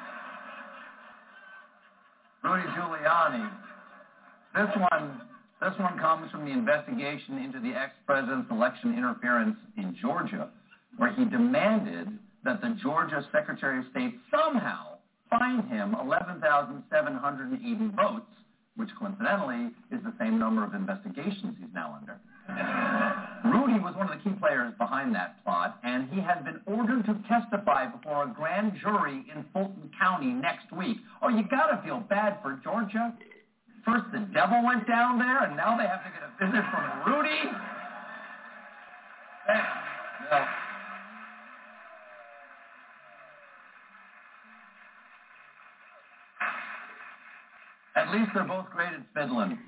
Rudy Giuliani. This one, this one comes from the investigation into the ex-president's election interference in Georgia, where he demanded that the Georgia Secretary of State somehow find him eleven thousand seven hundred eighty votes, which coincidentally is the same number of investigations he's now under. Rudy was one of the key players behind that plot, and he has been ordered to testify before a grand jury in Fulton County next week. Oh, you gotta feel bad for Georgia. First the devil went down there, and now they have to get a visit from Rudy? No. At least they're both great at fiddling.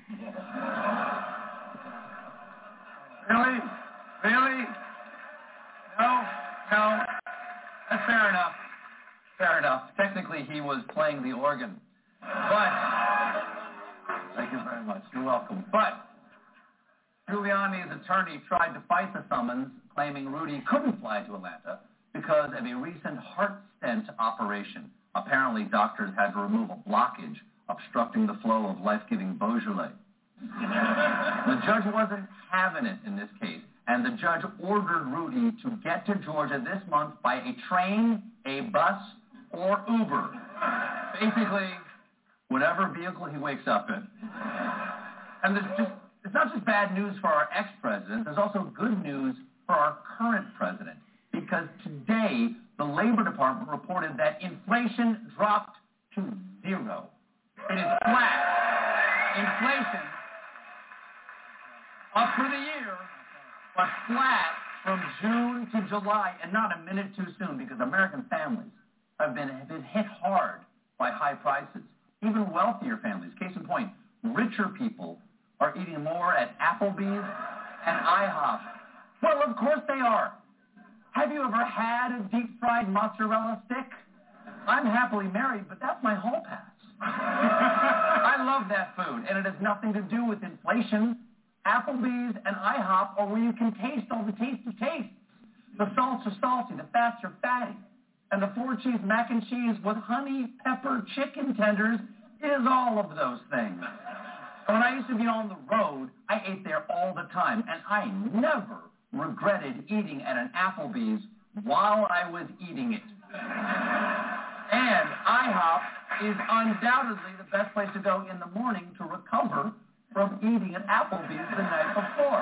Really? Really? No? No? That's fair enough. Fair enough. Technically, he was playing the organ. But, thank you very much. You're welcome. But, Giuliani's attorney tried to fight the summons, claiming Rudy couldn't fly to Atlanta because of a recent heart stent operation. Apparently, doctors had to remove a blockage obstructing the flow of life-giving Beaujolais. The judge wasn't having it in this case, and the judge ordered Rudy to get to Georgia this month by a train, a bus, or Uber. Basically, whatever vehicle he wakes up in. And there's just, it's not just bad news for our ex-president, there's also good news for our current president. Because today, the Labor Department reported that inflation dropped to zero. It is flat. Inflation up for the year, but flat from June to July, and not a minute too soon, because American families have been, have been hit hard by high prices. Even wealthier families. Case in point, richer people are eating more at Applebee's and IHOP. Well, of course they are. Have you ever had a deep-fried mozzarella stick? I'm happily married, but that's my hall pass. I love that food, and it has nothing to do with inflation. Applebee's and IHOP are where you can taste all the tasty tastes. The salts are salty, the fats are fatty, and the four-cheese mac and cheese with honey pepper chicken tenders is all of those things. When I used to be on the road, I ate there all the time, and I never regretted eating at an Applebee's while I was eating it. And IHOP is undoubtedly the best place to go in the morning to recover from eating at Applebee's the night before.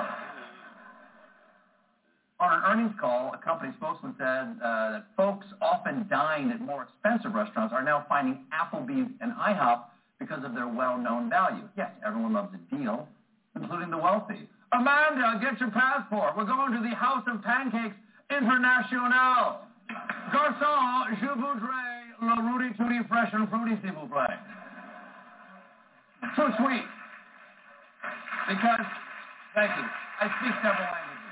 On an earnings call, a company spokesman said uh, that folks often dine at more expensive restaurants are now finding Applebee's and IHOP because of their well-known value. Yes, everyone loves a deal, including the wealthy. Amanda, get your passport. We're going to the House of Pancakes International. Garçon, je voudrais le Rudy Tooty Fresh and Fruity, s'il vous plaît. Too sweet. Because, thank you, I speak several languages.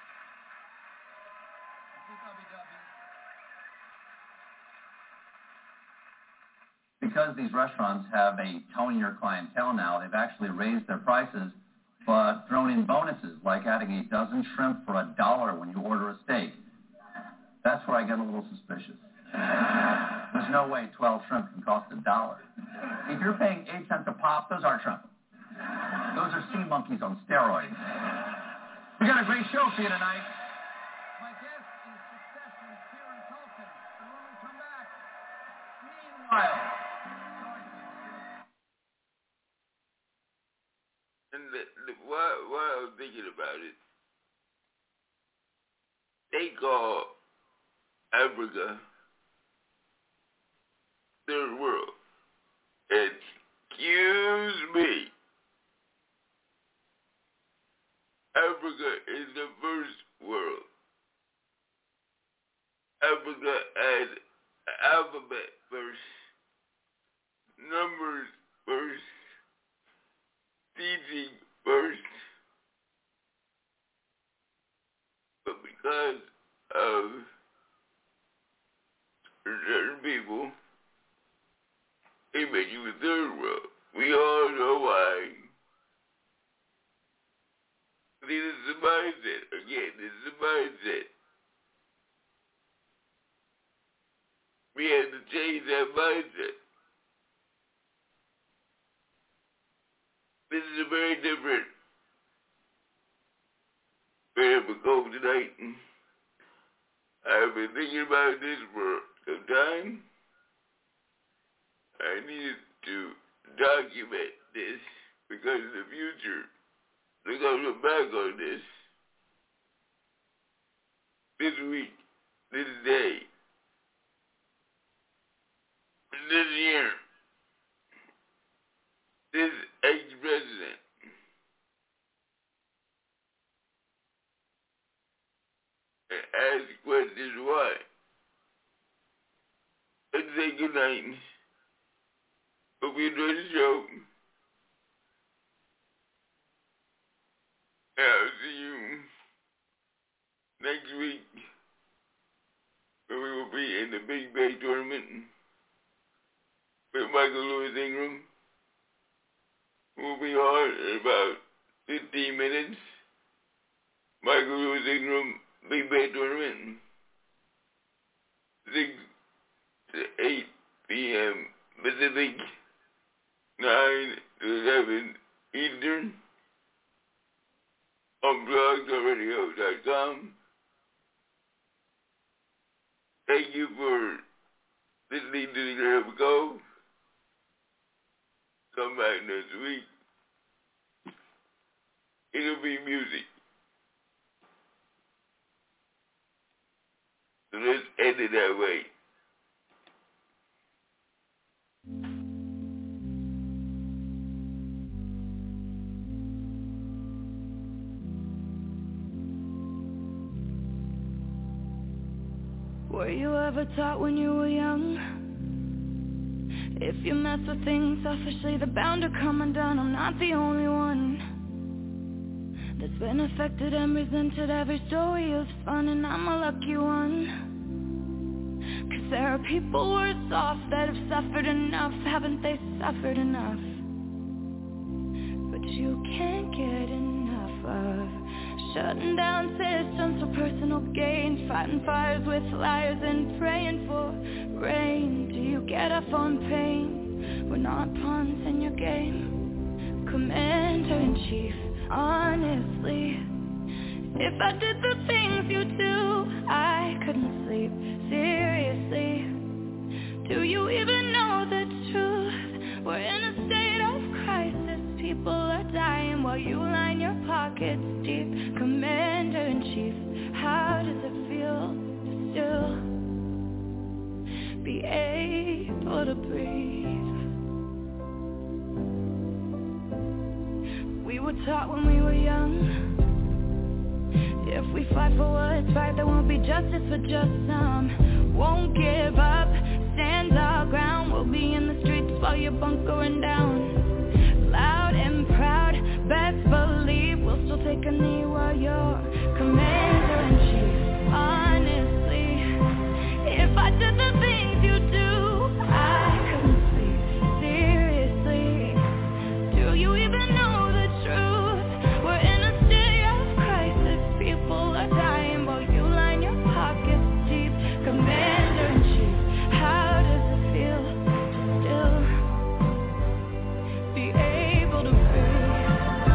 Because these restaurants have a tonier clientele now, they've actually raised their prices, but thrown in bonuses, like adding a dozen shrimp for a dollar when you order a steak. That's where I get a little suspicious. There's no way twelve shrimp can cost a dollar. If you're paying eight cents a pop, those aren't shrimp. Those are sea monkeys on steroids. We got a great show for you tonight. My guest is Succession's Kieran Culkin. And when we come back, meanwhile... And the, the, while, while I was thinking about it, they call Africa third world. Excuse me. Africa is the first world. Africa has alphabet first, numbers first, teaching first, but because of certain people, they make you a third world. We all know why. This is the mindset. Again, this is the mindset. We have to change that mindset. This is a very different way of a goal tonight. I've been thinking about this for some time. I needed to document this because in the future, they're going to look back on this. This week, this day, this year, this ex-president ask questions why. Let's say good night. Hope you enjoy the show. And I'll see you next week when we will be in the Big Bay tournament with Michael Lewis Ingram. We'll be on in about fifteen minutes. Michael Lewis Ingram, Big Bay tournament, six to eight p.m. Pacific, nine to eleven Eastern, on blog dot radio dot com. Thank you for listening to the Graham Cove. come back next week, it'll be music. So let's end it that way. Were you ever taught when you were young? If you mess with things selfishly, they're bound to come undone. I'm not the only one that's been affected and resented. Every story is fun and I'm a lucky one. Cause there are people worse off that have suffered enough. Haven't they suffered enough? But you can't get enough of shutting down systems for personal gain, fighting fires with liars and praying for rain. Do you get off on pain? We're not pawns in your game, Commander-in-Chief. Honestly, if I did the things you do, I couldn't sleep. Seriously, do you even know the truth? We're in a state of crisis. People are dying while you line your pockets deep. Commander-in-Chief, how does it feel to still be able to breathe? We were taught when we were young, if we fight for what's right, there won't be justice for just some. Won't give up, stand our ground. We'll be in the streets while you're bunkering down. Loud and proud, best believe we'll still take a knee while you're Commander-in-Chief. Honestly, if I did the things you do, I couldn't sleep. Seriously, do you even know the truth? We're in a state of crisis. People are dying while you line your pockets deep. Commander-in-Chief, how does it feel to still be able to breathe?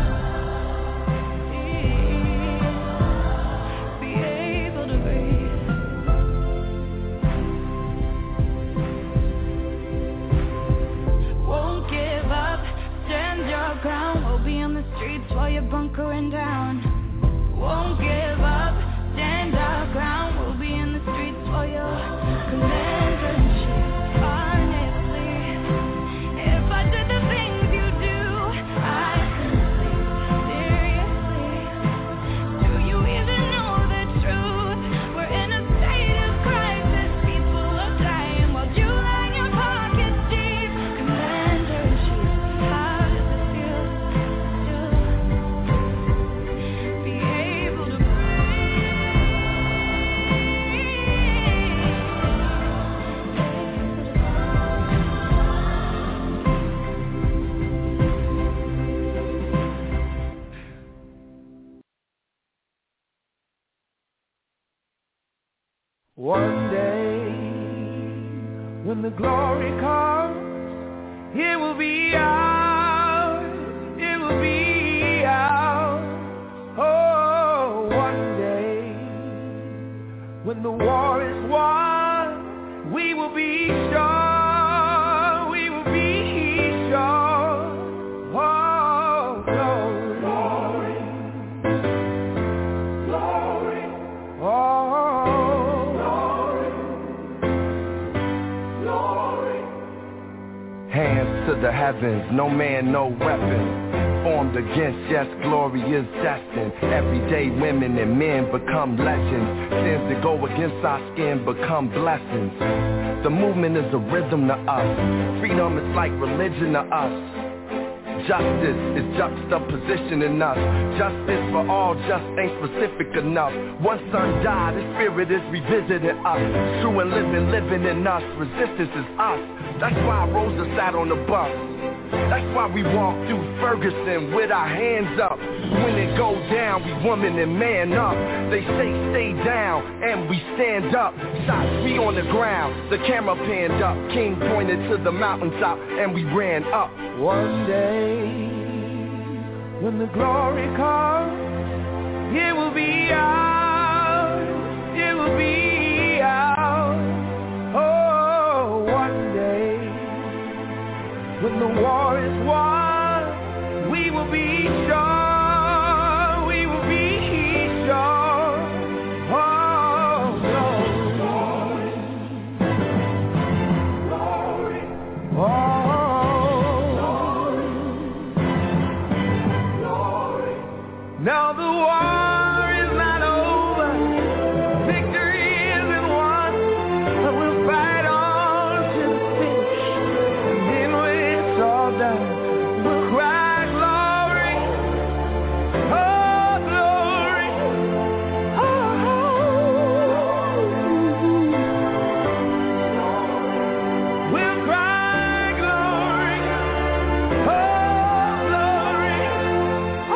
Be able to breathe. Won't give up, stand your ground. We'll be on the streets while you're bunkering down. Won't give up, stand our ground. We'll be in the streets while you're Commander-in-Chief. Honestly, if I did the things you do, I couldn't sleep. Seriously, do you even know the truth? We're in a state of crisis. People are dying while you line your pockets deep. Commander-in-Chief, how does it feel to be able to One day, when the glory comes, it will be ours, it will be ours. Oh, one day, when the war is won, we will be sure, we will be sure. Oh, glory, glory, oh. Hands to the heavens, no man, no weapon formed against, yes, glory is destined. Everyday women and men become legends. Sins that go against our skin become blessings. The movement is a rhythm to us. Freedom is like religion to us. Justice is juxtapositioning us. Justice for all just ain't specific enough. One son died, his spirit is revisiting us. True and living, living in us. Resistance is us. That's why Rosa sat on the bus. That's why we walk through Ferguson with our hands up. When it goes down, we woman and man up. They say stay down, and we stand up. Shots, we on the ground, the camera panned up. King pointed to the mountaintop, and we ran up. One day, when the glory comes, it will be ours, it will be ours. Oh, one day, when the war is won, Now the war is not over, victory isn't won, but we'll fight on to the finish, and then when it's all done, we'll cry glory, oh glory, oh, we'll cry glory, oh glory, oh.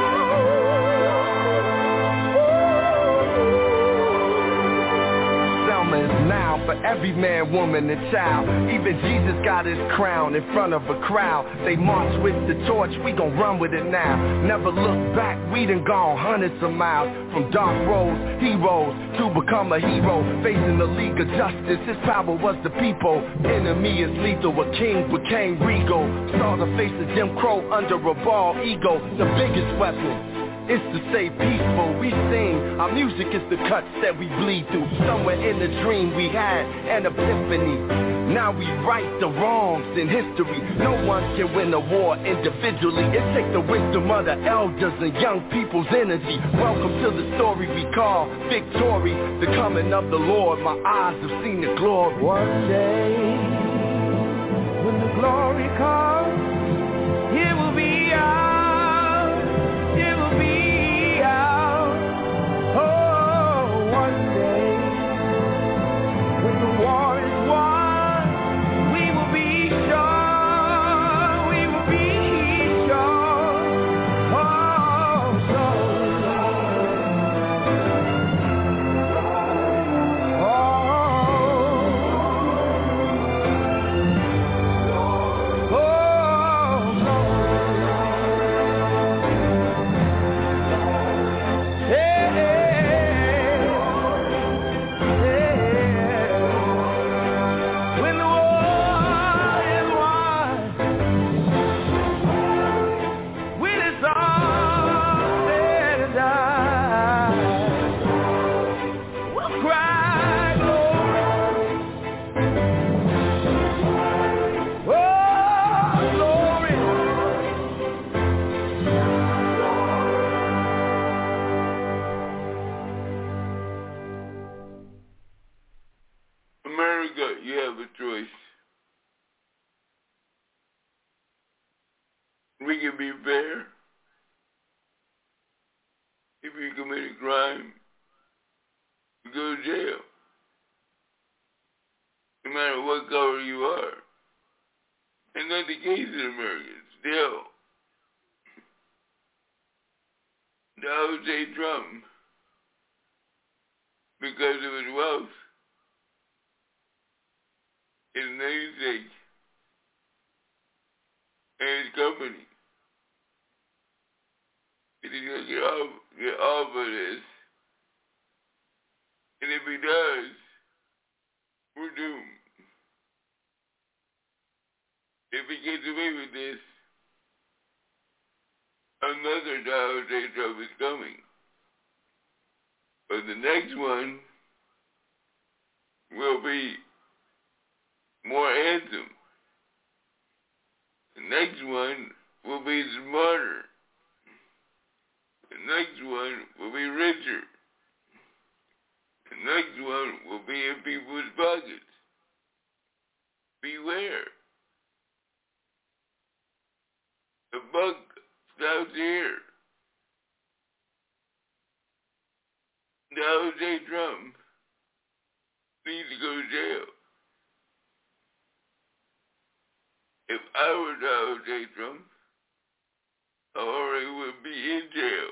Selma is now for every man, woman, and child. Even Jesus got his crown in front of a crowd. They march with the torch, we gon' run with it now. Never look back, we done gone hundreds of miles. From dark roads, heroes, to become a hero. Facing the League of Justice, his power was the people. Enemy is lethal, a king became regal. Saw the face of Jim Crow under a bald ego. The biggest weapon is to stay peaceful. We sing, our music is the cuts that we bleed through. Somewhere in the dream we had an epiphany. Now we right the wrongs in history. No one can win a war individually. It takes the wisdom of the elders and young people's energy. Welcome to the story we call victory. The coming of the Lord, my eyes have seen the glory. One day, when the glory comes, it will be ours, it will be ours. Oh, one day, when the war is won, we will be sure, we will be sure. Oh, so, America, you have a choice. We can be fair. If you commit a crime, you go to jail. No matter what color you are. And that's the case in America. Still, Donald J. Trump, because of his wealth, his namesake, and his company, he's going to get off, get off of this. And if he does, we're doomed. If he gets away with this, another Donald J. Trump is coming. But the next one will be more handsome. The next one will be smarter. The next one will be richer. The next one will be in people's pockets. Beware. The buck stops here. Donald J. Trump needs to go to jail. If I were Donald J. Trump, I already would be in jail.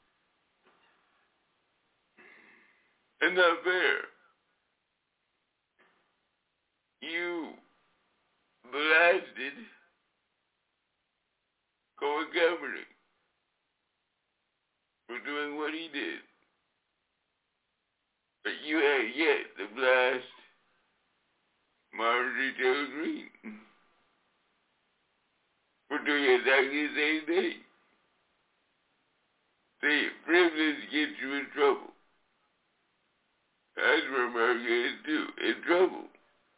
It's not fair. You blasted Colin Kaepernick for doing what he did. But you had yet to blast Marjorie Taylor Greene for doing exactly the same thing. See, privilege gets you in trouble. That's where America is too, in trouble.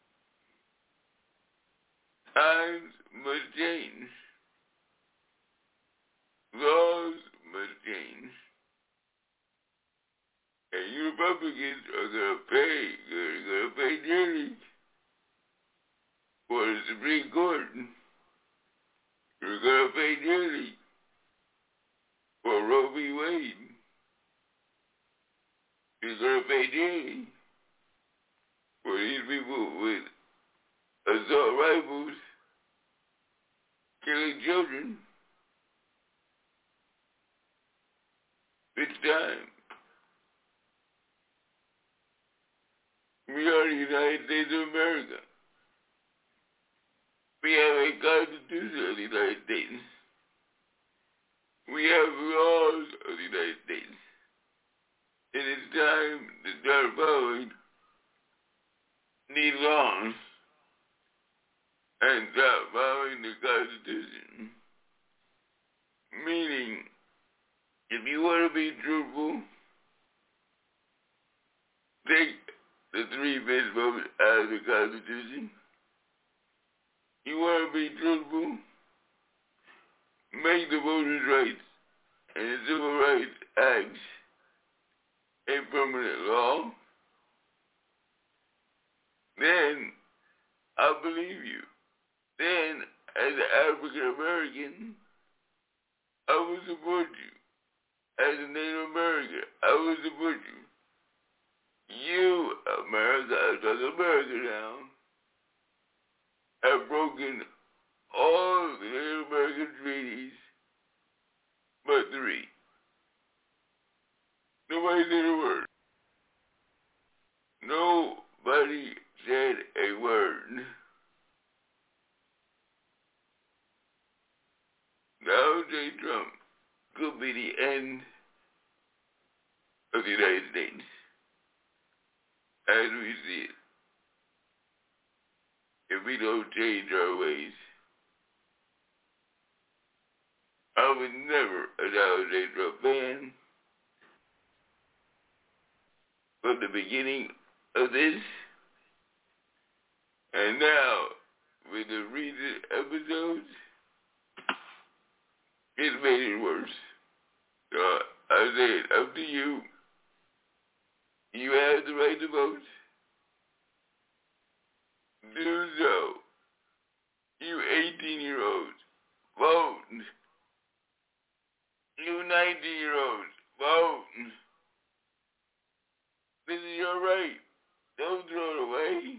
Times must change. Laws must change. Republicans are going to pay, are going to pay dearly for the Supreme Court. You're going to pay dearly for Roe v. Wade. You're going to pay dearly for these people with assault rifles killing children. It's time. We are the United States of America. We have a Constitution of the United States. We have laws of the United States. It is time to start following these laws and stop following the Constitution. Meaning, if you want to be truthful, take the three-fifths vote out of the Constitution. You want to be truthful, make the Voters' Rights and the Civil Rights Acts a permanent law. Then I'll believe you. Then, as an African American, I will support you. As a Native American, I will support you. You, America, I'm talking America now, have broken all the Native American treaties but three. Nobody said a word. Nobody said a word. Donald J. Trump could be the end of the United States as we see it, if we don't change our ways. I was never a Donald J. Trump fan. From the beginning of this, and now, with the recent episodes, it's made it worse. So I say, up to you. You have the right to vote. Do so. You eighteen-year-olds, vote. You nineteen-year-olds, vote. This is your right. Don't throw it away.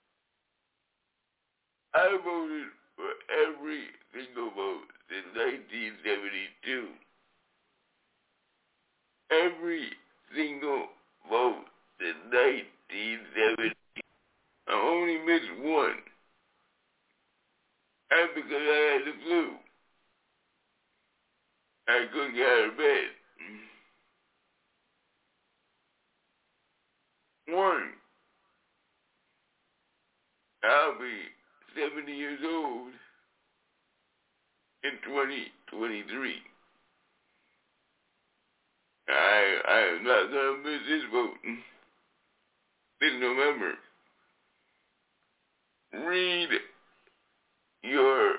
I voted for every single vote since nineteen seventy-two. Every single vote since nineteen seventy-two. I only missed one. And because I had the flu. I couldn't get out of bed. One. I'll be seventy years old in twenty twenty-three. I I am not gonna miss this vote this November. Read your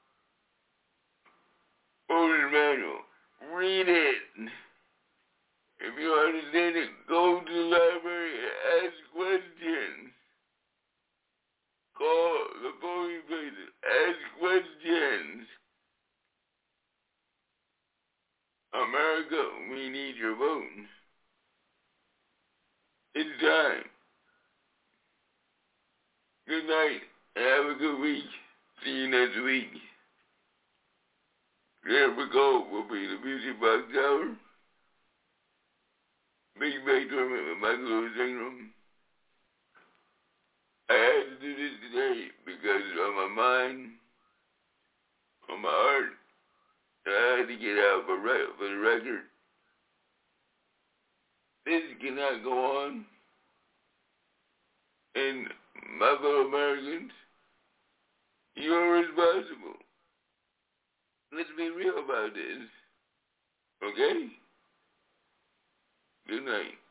voting manual. Read it. If you understand it, go to the library and ask questions. Call the polling places. Ask questions. America, we need your vote. It's time. Good night and have a good week. See you next week. There we go. Will be the Music Box Hour. Big Bang Tournament with Michael Lewis Ingram. I had to do this today because it's on my mind, on my heart. I had to get out for, re- for the record. This cannot go on. And my fellow Americans, you're responsible. Let's be real about this. Okay? Good night.